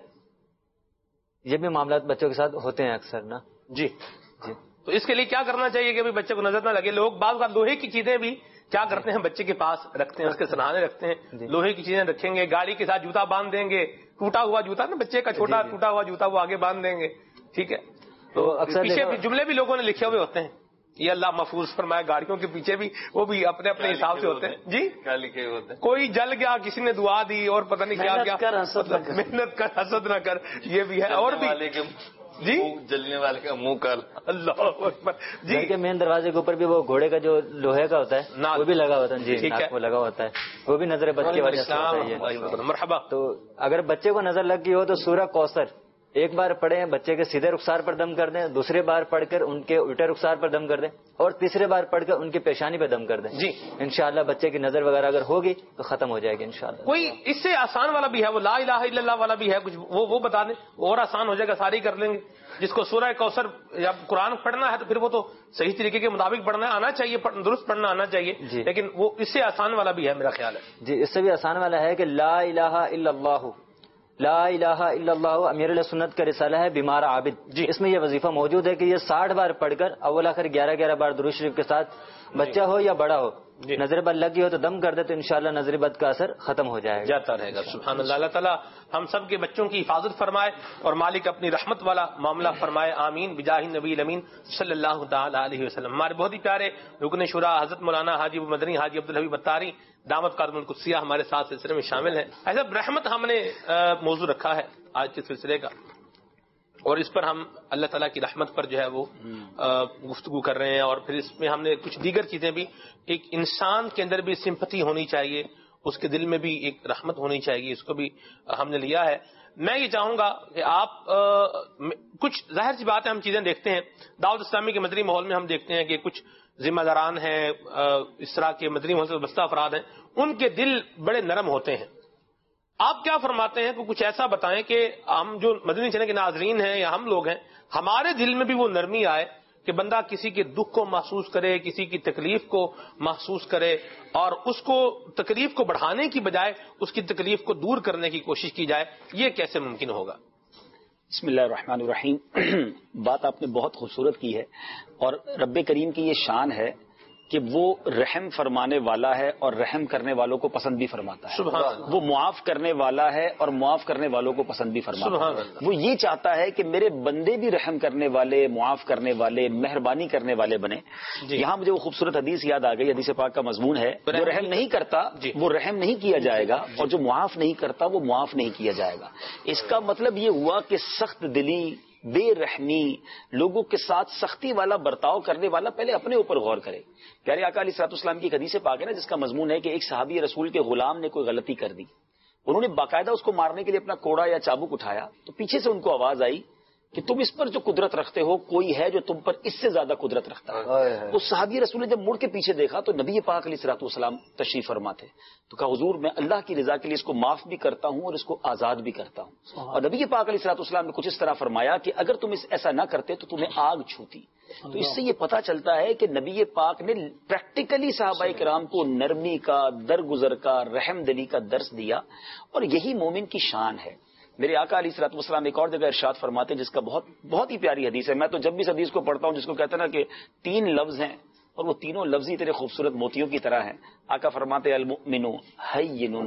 یہ بھی معاملات بچوں کے ساتھ ہوتے ہیں اکثر نا۔ جی جی تو اس کے لیے کیا کرنا چاہیے کہ بچے کو نظر نہ لگے؟ لوگ بعض اوقات لوہے کی چیزیں بھی کیا کرتے ہیں بچے کے پاس رکھتے ہیں، اس کے سرہانے رکھتے ہیں، لوہے کی چیزیں رکھیں گے، گاڑی کے ساتھ جوتا باندھ دیں گے، ٹوٹا ہوا جوتا نا بچے کا چھوٹا ٹوٹا ہوا جوتا وہ آگے باندھ دیں گے، ٹھیک ہے؟ تو پیچھے بھی جملے بھی لوگوں نے لکھے ہوئے ہوتے ہیں، یہ اللہ محفوظ فرمائے، گاڑیوں کے پیچھے بھی وہ بھی اپنے اپنے حساب سے ہوتے ہیں۔ جی کیا لکھے ہوتے ہیں؟ کوئی جل گیا، کسی نے دعا دی، اور پتہ نہیں کیا کیا، محنت کر حسد نہ کر، یہ بھی ہے۔ اور بھی جی جلنے والے کا منہ کر، اللہ اکبر۔ جی کے مین دروازے کے اوپر بھی وہ گھوڑے کا جو لوہے کا ہوتا ہے وہ بھی لگا ہوتا ہے، جی ناک وہ لگا ہوتا ہے، وہ بھی نظر بد کی وجہ سے ہوتا ہے۔ مرحبا۔ تو اگر بچے کو نظر لگ گئی ہو تو سورہ کوثر ایک بار پڑھیں، بچے کے سیدھے رخسار پر دم کر دیں، دوسری بار پڑھ کر ان کے الٹے رخسار پر دم کر دیں، اور تیسری بار پڑھ کر ان کی پیشانی پہ دم کر دیں۔ جی انشاءاللہ بچے کی نظر وغیرہ اگر ہوگی تو ختم ہو جائے گی انشاءاللہ۔ کوئی اس سے آسان والا بھی ہے، وہ لا الہ الا اللہ والا بھی ہے کچھ، وہ وہ بتا دیں، اور آسان ہو جائے گا، ساری کر لیں گے۔ جس کو سورہ کوثر یا قرآن پڑھنا ہے تو پھر وہ تو صحیح طریقے کے مطابق پڑھنا آنا چاہیے، درست پڑھنا آنا چاہیے، لیکن وہ اس سے آسان والا بھی ہے میرا خیال ہے۔ جی اس سے بھی آسان والا ہے کہ لا الہ الا اللہ، لا الہ الا اللہ امیر علیہ سنت کا رسالہ ہے بیمار عابد، جی اس میں یہ وظیفہ موجود ہے کہ یہ ساٹھ بار پڑھ کر اول آخر گیارہ گیارہ بار درود شریف کے ساتھ بچہ ہو یا بڑا ہو نظر بد لگی ہو تو دم کر دے تو انشاءاللہ نظر بد کا اثر ختم ہو جائے گا، جاتا رہے گا۔ سبحان اللہ۔ اللہ تعالیٰ ہم سب کے بچوں کی حفاظت فرمائے اور مالک اپنی رحمت والا معاملہ فرمائے، آمین بجاہ نبی الامین صلی اللہ تعالی علیہ وسلم۔ ہمارے بہت ہی پیارے رکن شورا حضرت مولانا حاجی ابو مدنی حاجی عبدالحبیب بطاری دعوت قادم القدسیہ ہمارے ساتھ سلسلے میں شامل ہیں۔ ایسا رحمت ہم نے موضوع رکھا ہے آج کے سلسلے کا، اور اس پر ہم اللہ تعالیٰ کی رحمت پر جو ہے وہ گفتگو کر رہے ہیں، اور پھر اس میں ہم نے کچھ دیگر چیزیں بھی، ایک انسان کے اندر بھی سمپتھی ہونی چاہیے، اس کے دل میں بھی ایک رحمت ہونی چاہیے، اس کو بھی ہم نے لیا ہے۔ میں یہ چاہوں گا کہ آپ کچھ ظاہر سی بات ہے، ہم چیزیں دیکھتے ہیں دعوت اسلامی کے مدنی ماحول میں، ہم دیکھتے ہیں کہ کچھ ذمہ داران ہیں، اس طرح کے مدنی ماحول سے وابستہ افراد ہیں، ان کے دل بڑے نرم ہوتے ہیں۔ آپ کیا فرماتے ہیں کہ کچھ ایسا بتائیں کہ ہم جو مدنی چینل کے ناظرین ہیں یا ہم لوگ ہیں، ہمارے دل میں بھی وہ نرمی آئے کہ بندہ کسی کے دکھ کو محسوس کرے، کسی کی تکلیف کو محسوس کرے، اور اس کو تکلیف کو بڑھانے کی بجائے اس کی تکلیف کو دور کرنے کی کوشش کی جائے، یہ کیسے ممکن ہوگا؟ بسم اللہ الرحمن الرحیم۔ بات آپ نے بہت خوبصورت کی ہے، اور رب کریم کی یہ شان ہے کہ وہ رحم فرمانے والا ہے اور رحم کرنے والوں کو پسند بھی فرماتا ہے۔ سبحان اللہ۔ وہ معاف کرنے والا ہے اور معاف کرنے والوں کو پسند بھی فرماتا سبحان ہے۔ اللہ۔ وہ یہ چاہتا ہے کہ میرے بندے بھی رحم کرنے والے، معاف کرنے والے، مہربانی کرنے والے بنے۔ جی۔ یہاں مجھے وہ خوبصورت حدیث یاد آ گئی، حدیث پاک کا مضمون ہے، جو رحم نہیں کرتا جی۔ وہ رحم نہیں کیا جائے گا، اور جو معاف نہیں کرتا وہ معاف نہیں کیا جائے گا۔ اس کا مطلب یہ ہوا کہ سخت دلی، بے رحمی، لوگوں کے ساتھ سختی والا برتاؤ کرنے والا پہلے اپنے اوپر غور کرے۔ پیارے آقا علیہ الصلوۃ والسلام کی حدیث پاک ہے نا، جس کا مضمون ہے کہ ایک صحابی رسول کے غلام نے کوئی غلطی کر دی، انہوں نے باقاعدہ اس کو مارنے کے لیے اپنا کوڑا یا چابک اٹھایا، تو پیچھے سے ان کو آواز آئی کہ تم اس پر جو قدرت رکھتے ہو کوئی ہے جو تم پر اس سے زیادہ قدرت رکھتا ہے. تو صحابی رسول نے جب مڑ کے پیچھے دیکھا تو نبی پاک علیہ الصلوۃ والسلام تشریف فرما تھے. تو کہا حضور میں اللہ کی رضا کے لیے اس کو معاف بھی کرتا ہوں اور اس کو آزاد بھی کرتا ہوں. اور نبی پاک علیہ الصلوۃ والسلام نے کچھ اس طرح فرمایا کہ اگر تم اس ایسا نہ کرتے تو تمہیں آگ چھوتی. تو اس سے یہ پتہ چلتا ہے کہ نبی پاک نے پریکٹیکلی صحابہ کرام کو نرمی کا، درگزر کا، رحم دلی کا درس دیا، اور یہی مومن کی شان ہے. میرے آقا علیہ الصلوۃ والسلام ایک اور جگہ ارشاد فرماتے ہیں جس کا بہت بہت ہی پیاری حدیث ہے. میں تو جب بھی اس حدیث کو پڑھتا ہوں جس کو کہتے ہیں نا کہ تین لفظ ہیں اور وہ تینوں لفظ ہی تیرے خوبصورت موتیوں کی طرح ہیں. آقا فرماتے ہیں المؤمن حین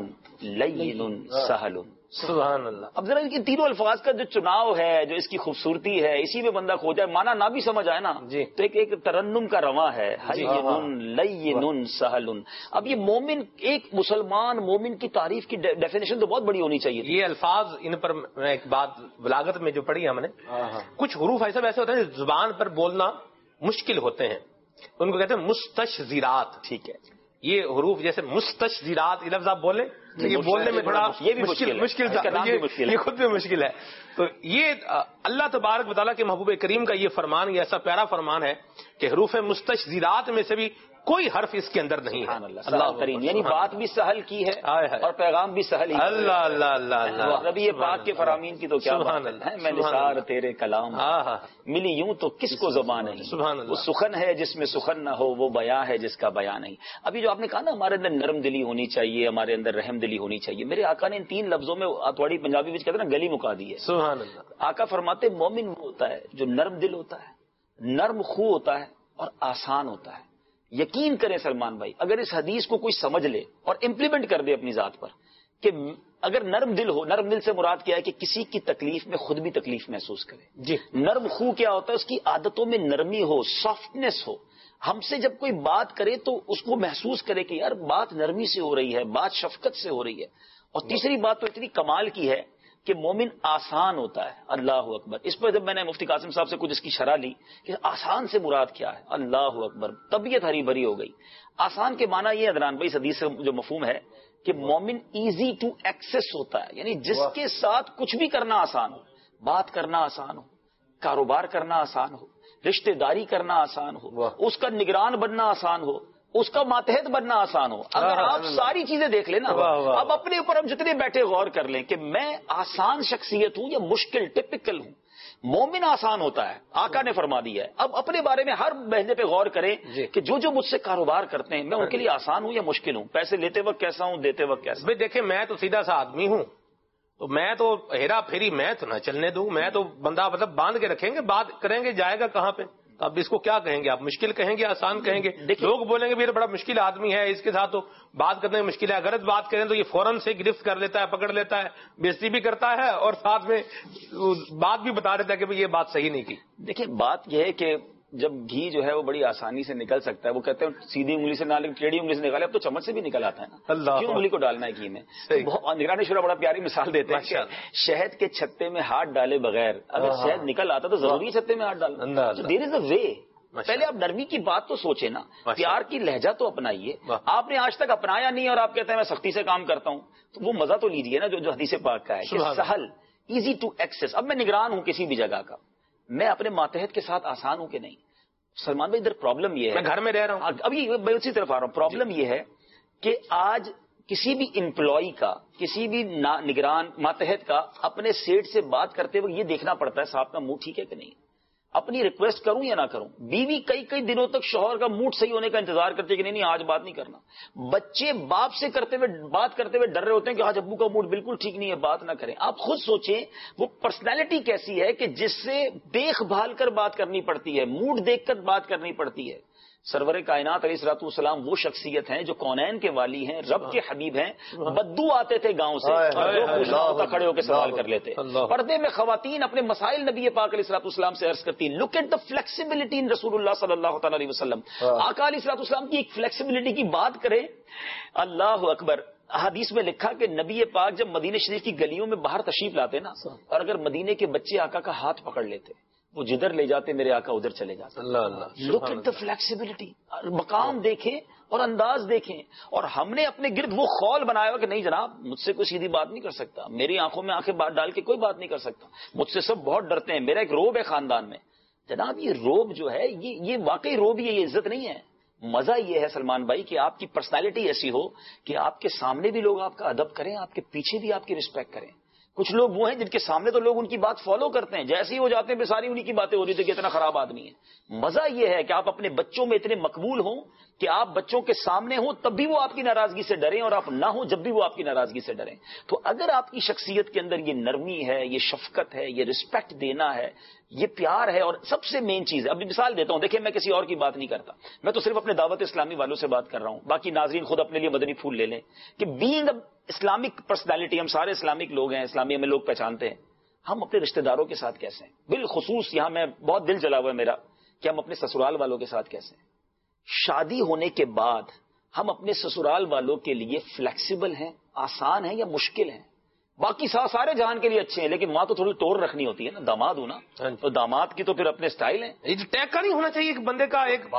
لین سہل. سبحان اللہ. اب ذرا ان تینوں الفاظ کا جو چناؤ ہے، جو اس کی خوبصورتی ہے، اسی میں بندہ کھو جائے، مانا نہ بھی سمجھ آئے نا جی تو ایک ایک ترنم کا رواں ہے. حین لین سہل. اب یہ مومن، ایک مسلمان مومن کی تعریف کی ڈیفینیشن تو بہت بڑی ہونی چاہیے. یہ الفاظ ان پر میں ایک بات بلاغت میں جو پڑھی ہے ہم نے، کچھ حروف ایسے ویسے ہوتے ہیں جو زبان پر بولنا مشکل ہوتے ہیں، ان کو کہتے ہیں مستشزیرات. ٹھیک ہے، یہ حروف جیسے مستشزیرات یہ لفظ آپ بولیں تو یہ بولنے میں تھوڑا یہ بھی مشکل مشکل مشکل یہ خود بھی مشکل ہے. تو یہ اللہ تبارک و تعالیٰ کے محبوب کریم کا یہ فرمان، یہ ایسا پیارا فرمان ہے کہ حروف مستشزیرات میں سے بھی کوئی حرف اس کے اندر نہیں ہے. اللہ کریم، یعنی بات بھی سہل کی ہے اور پیغام بھی سہل ہی. اللہ اللہ اللہ اللہ. نبی پاک کے فرامین کی تو کیا بات ہے. میں نثار تیرے کلام ملی یوں تو کس کو زبان نہیں. وہ سخن ہے جس میں سخن نہ ہو، وہ بیاں ہے جس کا بیان نہیں. ابھی جو آپ نے کہا نا ہمارے اندر نرم دلی ہونی چاہیے، ہمارے اندر رحم دلی ہونی چاہیے، میرے آقا نے ان تین لفظوں میں تھوڑی پنجابی میں کہتے ہیں نا گلی مکا دی ہے. سبحان اللہ. آقا فرماتے مومن وہ ہوتا ہے جو نرم دل ہوتا ہے، نرم خو ہوتا ہے اور آسان ہوتا ہے. یقین کریں سلمان بھائی، اگر اس حدیث کو کوئی سمجھ لے اور امپلیمنٹ کر دے اپنی ذات پر کہ اگر نرم دل ہو، نرم دل سے مراد کیا ہے کہ کسی کی تکلیف میں خود بھی تکلیف محسوس کرے. جی. نرم خو کیا ہوتا ہے؟ اس کی عادتوں میں نرمی ہو، سافٹنس ہو. ہم سے جب کوئی بات کرے تو اس کو محسوس کرے کہ یار بات نرمی سے ہو رہی ہے، بات شفقت سے ہو رہی ہے. اور تیسری بات تو اتنی کمال کی ہے کہ مومن آسان ہوتا ہے. اللہ اکبر. اس پر جب میں نے مفتی قاسم صاحب سے کچھ اس کی شرح لی کہ آسان سے مراد کیا ہے، اللہ اکبر، طبیعت ہری بھری ہو گئی. آسان کے معنی یہ ادران بھائی، اس حدیث سے جو مفہوم ہے کہ مومن ایزی ٹو ایکسس ہوتا ہے، یعنی جس کے ساتھ کچھ بھی کرنا آسان ہو، بات کرنا آسان ہو، کاروبار کرنا آسان ہو، رشتہ داری کرنا آسان ہو، اس کا نگران بننا آسان ہو، اس کا ماتحت بننا آسان ہو. اگر آپ ساری چیزیں دیکھ لیں نا، اب اپنے اوپر ہم جتنے بیٹھے غور کر لیں کہ میں آسان شخصیت ہوں یا مشکل ٹپکل ہوں. مومن آسان ہوتا ہے، آقا نے فرما دیا ہے. اب اپنے بارے میں ہر مہینے پہ غور کریں کہ جو جو مجھ سے کاروبار کرتے ہیں میں ان کے لیے آسان ہوں یا مشکل ہوں، پیسے لیتے وقت کیسا ہوں، دیتے وقت کیسا. بھائی دیکھیں، میں تو سیدھا سا آدمی ہوں، تو میں تو ہیرا پھیری میں تو نہ چلنے دوں. میں تو بندہ مطلب باندھ کے رکھیں گے، بات کریں گے، جائے گا کہاں پہ. اب اس کو کیا کہیں گے آپ؟ مشکل کہیں گے، آسان کہیں گے؟ لوگ بولیں گے بھی بڑا مشکل آدمی ہے، اس کے ساتھ تو بات کرنے میں مشکل ہے. غلط بات کریں تو یہ فوراً سے گرفت کر لیتا ہے، پکڑ لیتا ہے، بےزتی بھی کرتا ہے اور ساتھ میں بات بھی بتا دیتا ہے کہ یہ بات صحیح نہیں کی. دیکھیں بات یہ ہے کہ جب گھی جو ہے وہ بڑی آسانی سے نکل سکتا ہے، وہ کہتے ہیں سیدھی انگلی سے نہ لیکن ٹیڑھی انگلی سے نکالے، اب تو چمچ سے بھی نکل آتا ہے نا. کیوں انگلی کو ڈالنا ہے گھی میں؟ نگران شورا بڑا پیاری مثال دیتے ہیں کہ شہد کے چھتے میں ہاتھ ڈالے بغیر اگر شہد نکل آتا تو ضروری چھتے میں ہاتھ ڈالنا. دیر از اے وے. پہلے آپ نرمی کی بات تو سوچیں نا، پیار کی لہجہ تو اپنائیے. آپ نے آج تک اپنایا نہیں اور آپ کہتے ہیں میں سختی سے کام کرتا ہوں، تو وہ مزہ تو لیجیے نا جو جو حدیث پاک کا ہے کہ سہل، ایزی ٹو ایکسس. اب میں نگران ہوں کسی بھی جگہ کا، میں اپنے ماتحت کے ساتھ آسان ہوں کہ نہیں؟ سلمان بھائی ادھر پرابلم یہ ہے، میں گھر میں رہ رہا ہوں، ابھی میں اسی طرف آ رہا ہوں. پرابلم یہ ہے کہ آج کسی بھی امپلائی کا، کسی بھی نگران ماتحت کا اپنے سیٹ سے بات کرتے ہوئے یہ دیکھنا پڑتا ہے صاحب کا منہ ٹھیک ہے کہ نہیں، اپنی ریکویسٹ کروں یا نہ کروں. بیوی کئی کئی دنوں تک شوہر کا موڈ صحیح ہونے کا انتظار کرتے کہ نہیں نہیں آج بات نہیں کرنا. بچے باپ سے کرتے ہوئے بات کرتے ہوئے ڈر رہے ہوتے ہیں کہ آج ابو کا موڈ بالکل ٹھیک نہیں ہے، بات نہ کریں. آپ خود سوچیں وہ پرسنالٹی کیسی ہے کہ جس سے دیکھ بھال کر بات کرنی پڑتی ہے، موڈ دیکھ کر بات کرنی پڑتی ہے. سرور کائنات علیہ الصلوۃ والسلام وہ شخصیت ہیں جو کونین کے والی ہیں، رب کے حبیب ہیں. بدو آتے تھے گاؤں سے اور جو پوچھنا ہوتا کھڑے ہو کے سوال کر لیتے. پردے میں خواتین اپنے مسائل نبی پاک علیہ الصلوۃ والسلام سے عرض کرتی. لک ایٹ دا فلیکسیبلٹی ان رسول اللہ صلی اللہ تعالی علیہ وسلم. آقا علیہ الصلوۃ والسلام کی ایک فلیکسیبلٹی کی بات کریں، اللہ اکبر. حدیث میں لکھا کہ نبی پاک جب مدینہ شریف کی گلیوں میں باہر تشریف لاتے نا، اور اگر مدینے کے بچے آقا کا ہاتھ پکڑ لیتے، وہ جدھر لے جاتے میرے آقا ادھر چلے جاتے. اللہ اللہ. Look at the flexibility. مقام دیکھیں اور انداز دیکھیں. اور ہم نے اپنے گرد وہ خول بنایا ہوا کہ نہیں جناب مجھ سے کوئی سیدھی بات نہیں کر سکتا, میری آنکھوں میں آنکھیں بات ڈال کے کوئی بات نہیں کر سکتا, مجھ سے سب بہت ڈرتے ہیں, میرا ایک روب ہے خاندان میں. جناب یہ روب جو ہے یہ یہ واقعی روب ہی ہے, یہ عزت نہیں ہے. مزہ یہ ہے سلمان بھائی کہ آپ کی پرسنالٹی ایسی ہو کہ آپ کے سامنے بھی لوگ آپ کا ادب کریں, آپ کے پیچھے بھی آپ کی رسپیکٹ کریں. کچھ لوگ وہ ہیں جن کے سامنے تو لوگ ان کی بات فالو کرتے ہیں, جیسے ہی وہ جاتے ہیں ساری انہیں کی باتیں ہو رہی تھی کہ اتنا خراب آدمی ہے. مزہ یہ ہے کہ آپ اپنے بچوں میں اتنے مقبول ہوں کہ آپ بچوں کے سامنے ہوں تب بھی وہ آپ کی ناراضگی سے ڈریں, اور آپ نہ ہوں جب بھی وہ آپ کی ناراضگی سے ڈریں. تو اگر آپ کی شخصیت کے اندر یہ نرمی ہے, یہ شفقت ہے, یہ رسپیکٹ دینا ہے, یہ پیار ہے, اور سب سے مین چیز ہے. ابھی مثال دیتا ہوں, دیکھیں میں کسی اور کی بات نہیں کرتا, میں تو صرف اپنے دعوت اسلامی والوں سے بات کر رہا ہوں. باقی ناظرین خود اپنے لیے مدنی پھول لے لیں کہ بینگ اسلامک پرسنالٹی, ہم سارے اسلامک لوگ ہیں, اسلامی ہمیں لوگ پہچانتے ہیں, ہم اپنے رشتہ داروں کے ساتھ کیسے ہیں. بالخصوص یہاں میں بہت دل جلا ہوا ہے میرا کہ ہم اپنے سسرال والوں کے ساتھ کیسے ہیں. شادی ہونے کے بعد ہم اپنے سسرال والوں کے لیے فلیکسیبل ہیں, آسان ہیں یا مشکل ہیں؟ باقی سارے جہان کے لیے اچھے ہیں, لیکن وہاں تو تھوڑی ٹور رکھنی ہوتی ہے نا. داماد ہوں نا تو داماد کی تو پھر اپنے سٹائل ہیں. یہ ٹیگ کا نہیں ہونا چاہیے ایک بندے کا, ایک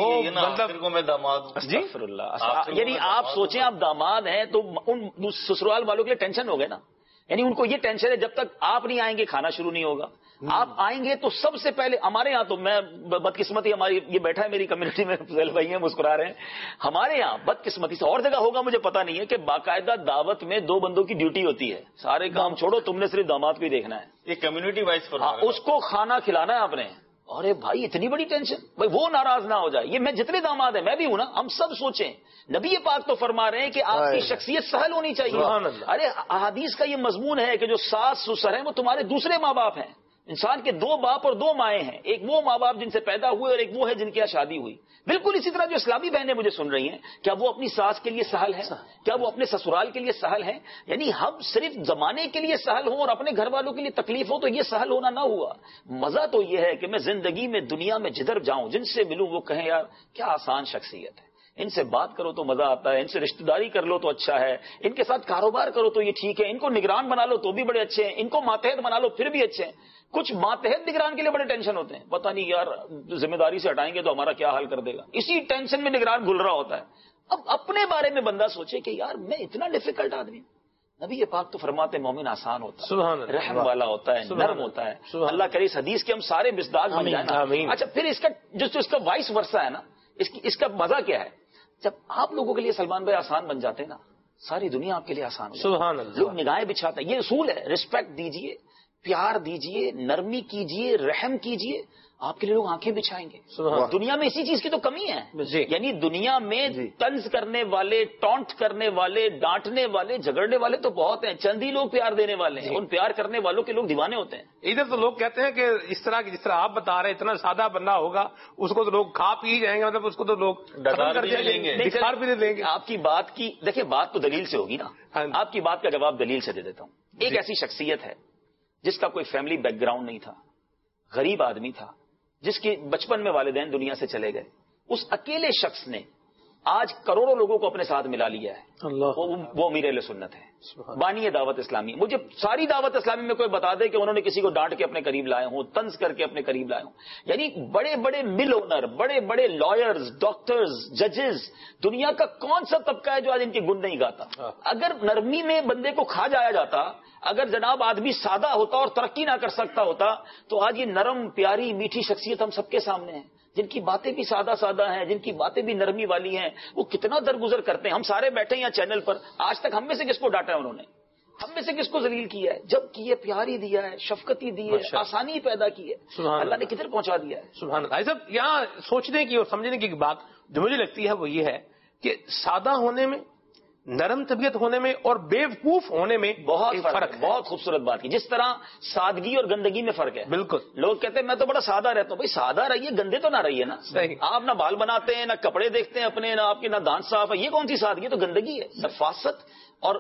مطلب میں داماد. جی یعنی آپ سوچیں آپ داماد ہیں تو ان سسرال والوں کے لیے ٹینشن ہو گئے نا. یعنی ان کو یہ ٹینشن ہے جب تک آپ نہیں آئیں گے کھانا شروع نہیں ہوگا. آپ آئیں گے تو سب سے پہلے ہمارے یہاں تو میں بدقسمتی ہماری یہ بیٹھا ہے میری کمیونٹی میں فضیل بھائی ہیں مسکرا رہے ہیں, ہمارے یہاں بدقسمتی سے اور جگہ ہوگا مجھے پتا نہیں ہے کہ باقاعدہ دعوت میں دو بندوں کی ڈیوٹی ہوتی ہے. سارے کام چھوڑو, تم نے صرف داماد کو ہی دیکھنا ہے. یہ کمیونٹی وائز اس کو کھانا کھلانا ہے آپ نے. ارے بھائی اتنی بڑی ٹینشن, بھائی وہ ناراض نہ ہو جائے. یہ میں جتنے داماد ہیں میں بھی ہوں نا, ہم سب سوچیں. نبی پاک تو فرما رہے ہیں کہ آپ کی شخصیت سہل ہونی چاہیے. ارے احادیث کا یہ مضمون ہے کہ جو ساس سسر ہیں وہ تمہارے دوسرے ماں باپ ہیں. انسان کے دو باپ اور دو مائیں ہیں, ایک وہ ماں باپ جن سے پیدا ہوئے اور ایک وہ ہے جن کی شادی ہوئی. بالکل اسی طرح جو اسلامی بہنیں مجھے سن رہی ہیں, کیا وہ اپنی ساس کے لیے سہل ہیں؟ کیا وہ اپنے سسرال کے لیے سہل ہیں؟ یعنی ہم صرف زمانے کے لیے سہل ہوں اور اپنے گھر والوں کے لیے تکلیف ہو تو یہ سہل ہونا نہ ہوا. مزہ تو یہ ہے کہ میں زندگی میں دنیا میں جدھر جاؤں جن سے ملوں وہ کہیں یار کیا آسان شخصیت ہے, ان سے بات کرو تو مزہ آتا ہے, ان سے رشتہ داری کر لو تو اچھا ہے, ان کے ساتھ کاروبار کرو تو یہ ٹھیک ہے, ان کو نگران بنا لو تو بھی بڑے اچھے ہیں, ان کو ماتحت بنا لو پھر بھی اچھے ہیں. کچھ ماتحت نگران کے لیے بڑے ٹینشن ہوتے ہیں, پتہ نہیں یار ذمہ داری سے ہٹائیں گے تو ہمارا کیا حل کر دے گا. اسی ٹینشن میں نگران گل رہا ہوتا ہے. اب اپنے بارے میں بندہ سوچے کہ یار میں اتنا ڈیفیکلٹ آدمی ہوں. نبی پاک تو فرماتے مومن آسان ہوتا ہے, رحم والا ہوتا ہے, نرم ہوتا ہے. اللہ کرے اس حدیث کے ہم سارے مصداق بن جائیں. اچھا پھر اس کا جو اس کا وائس ورثہ ہے نا, اس کا مزہ کیا ہے؟ جب آپ لوگوں کے لیے سلمان بھائی آسان بن جاتے ہیں نا, ساری دنیا آپ کے لیے آسان ہو جاتی ہے. لوگ نگاہیں بچھاتے ہیں. یہ اصول ہے, رسپیکٹ دیجئے, پیار دیجئے, نرمی کیجئے, رحم کیجئے, آپ کے لیے لوگ آنکھیں بچھائیں گے. دنیا میں اسی چیز کی تو کمی ہے. یعنی دنیا میں طنز کرنے والے, ٹونٹ کرنے والے, ڈانٹنے والے, جھگڑنے والے تو بہت ہیں, چند ہی لوگ پیار دینے والے ہیں. ان پیار کرنے والوں کے لوگ دیوانے ہوتے ہیں. ادھر تو لوگ کہتے ہیں کہ اس طرح کی جس طرح آپ بتا رہے ہیں اتنا سادہ بندہ ہوگا اس کو تو لوگ کھا پی جائیں گے, مطلب اس کو تو لوگ ڈکار بھی لیں گے, ڈکار بھی لیں گے. آپ کی بات کی دیکھیں بات تو دلیل سے ہوگی نا. آپ کی بات کا جواب دلیل سے دے دیتا ہوں. ایک ایسی شخصیت ہے جس کا کوئی فیملی بیک گراؤنڈ نہیں تھا, غریب آدمی تھا, جس کے بچپن میں والدین دنیا سے چلے گئے. اس اکیلے شخص نے آج کروڑوں لوگوں کو اپنے ساتھ ملا لیا ہے. وہ, وہ امیر اہل سنت ہے, بانی دعوت اسلامی. مجھے ساری دعوت اسلامی میں کوئی بتا دے کہ انہوں نے کسی کو ڈانٹ کے اپنے قریب لائے ہوں, طنز کر کے اپنے قریب لائے ہوں. یعنی بڑے بڑے مل اونر, بڑے بڑے لائرز, ڈاکٹرز, ججز, دنیا کا کون سا طبقہ ہے جو آج ان کے گن نہیں گاتا؟ اگر نرمی میں بندے کو کھا جایا جاتا, اگر جناب آدمی سادہ ہوتا اور ترقی نہ کر سکتا ہوتا, تو آج یہ نرم پیاری میٹھی شخصیت ہم سب کے سامنے ہے, جن کی باتیں بھی سادہ سادہ ہیں, جن کی باتیں بھی نرمی والی ہیں. وہ کتنا درگزر کرتے ہیں. ہم سارے بیٹھے ہیں یہاں چینل پر, آج تک ہم میں سے کس کو ڈانٹا ہے انہوں نے؟ ہم میں سے کس کو ذلیل کیا ہے؟ جب کی ہے پیاری دیا ہے, شفقتی دی ہے, آسانی پیدا کی ہے, اللہ نے کدھر پہنچا دیا ہے. سبحان اللہ. صاحب یہاں سوچنے کی اور سمجھنے کی بات جو مجھے لگتی ہے وہ یہ ہے کہ سادہ ہونے میں, نرم طبیعت ہونے میں اور بے وقوف ہونے میں بہت فرق ہے. بہت خوبصورت بات کی. جس طرح سادگی اور گندگی میں فرق ہے. بالکل. لوگ کہتے ہیں میں تو بڑا سادہ رہتا ہوں. بھائی سادہ رہیے, گندے تو نہ رہیے نا. آپ نہ بال بناتے ہیں, نہ کپڑے دیکھتے ہیں اپنے, نہ آپ کے نہ دانت صاف ہے. یہ کون سی سادگی؟ تو گندگی ہے. نفاست اور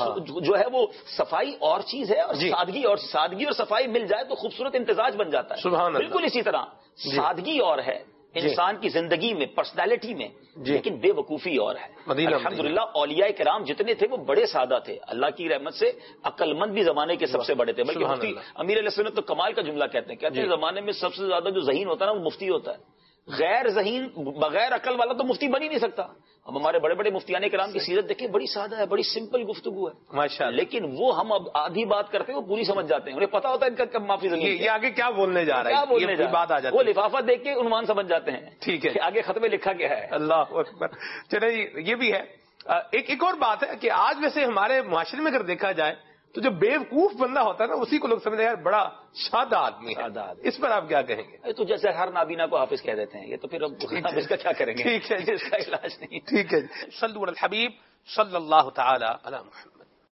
جو ہے وہ صفائی اور چیز ہے, اور سادگی اور سادگی اور صفائی مل جائے تو خوبصورت امتزاج بن جاتا ہے. بالکل اسی طرح سادگی اور ہے, انسان کی زندگی میں، پرسنالٹی میں، لیکن بے وقوفی اور ہے. الحمدللہ اولیاء کرام جتنے تھے وہ بڑے سادہ تھے، اللہ کی رحمت سے عقل مند بھی زمانے کے سب سے بڑے تھے. بلکہ مفتی امیر علیہ سنت تو کمال کا جملہ کہتے ہیں، کہتے ہیں زمانے میں سب سے زیادہ جو ذہین ہوتا ہے نا وہ مفتی ہوتا ہے. غیر ذہین بغیر عقل والا تو مفتی بن ہی نہیں سکتا. ہم ہمارے بڑے بڑے مفتیان کرام کی سیرت دیکھیں، بڑی سادہ ہے، بڑی سمپل گفتگو ہے ماشاءاللہ، لیکن وہ ہم اب آدھی بات کرتے ہیں وہ پوری سمجھ جاتے ہیں، انہیں پتا ہوتا ہے ان کا کب معافی زمین یہ آگے کیا بولنے جا رہا ہے، کیا بولنے جا بات آ جاتی ہے، وہ لفافہ دیکھ کے عنوان سمجھ جاتے ہیں. ٹھیک ہے، آگے خط میں لکھا گیا ہے. اللہ اکبر. چلے یہ بھی ہے. ایک ایک اور بات ہے کہ آج ویسے ہمارے معاشرے میں اگر دیکھا جائے تو جو بیوقوف بندہ ہوتا ہے نا اسی کو لوگ سمجھتے ہیں یار بڑا سادہ آدمی ہے. اس پر آپ کیا کہیں گے؟ تو جیسے ہر نابینا کو حافظ کہہ دیتے ہیں، یہ تو پھر اب اس کا کیا کریں گے؟ ٹھیک ہے، اس کا علاج نہیں. ٹھیک ہے. صلو علی الحبیب صلی اللہ تعالی علی محمد.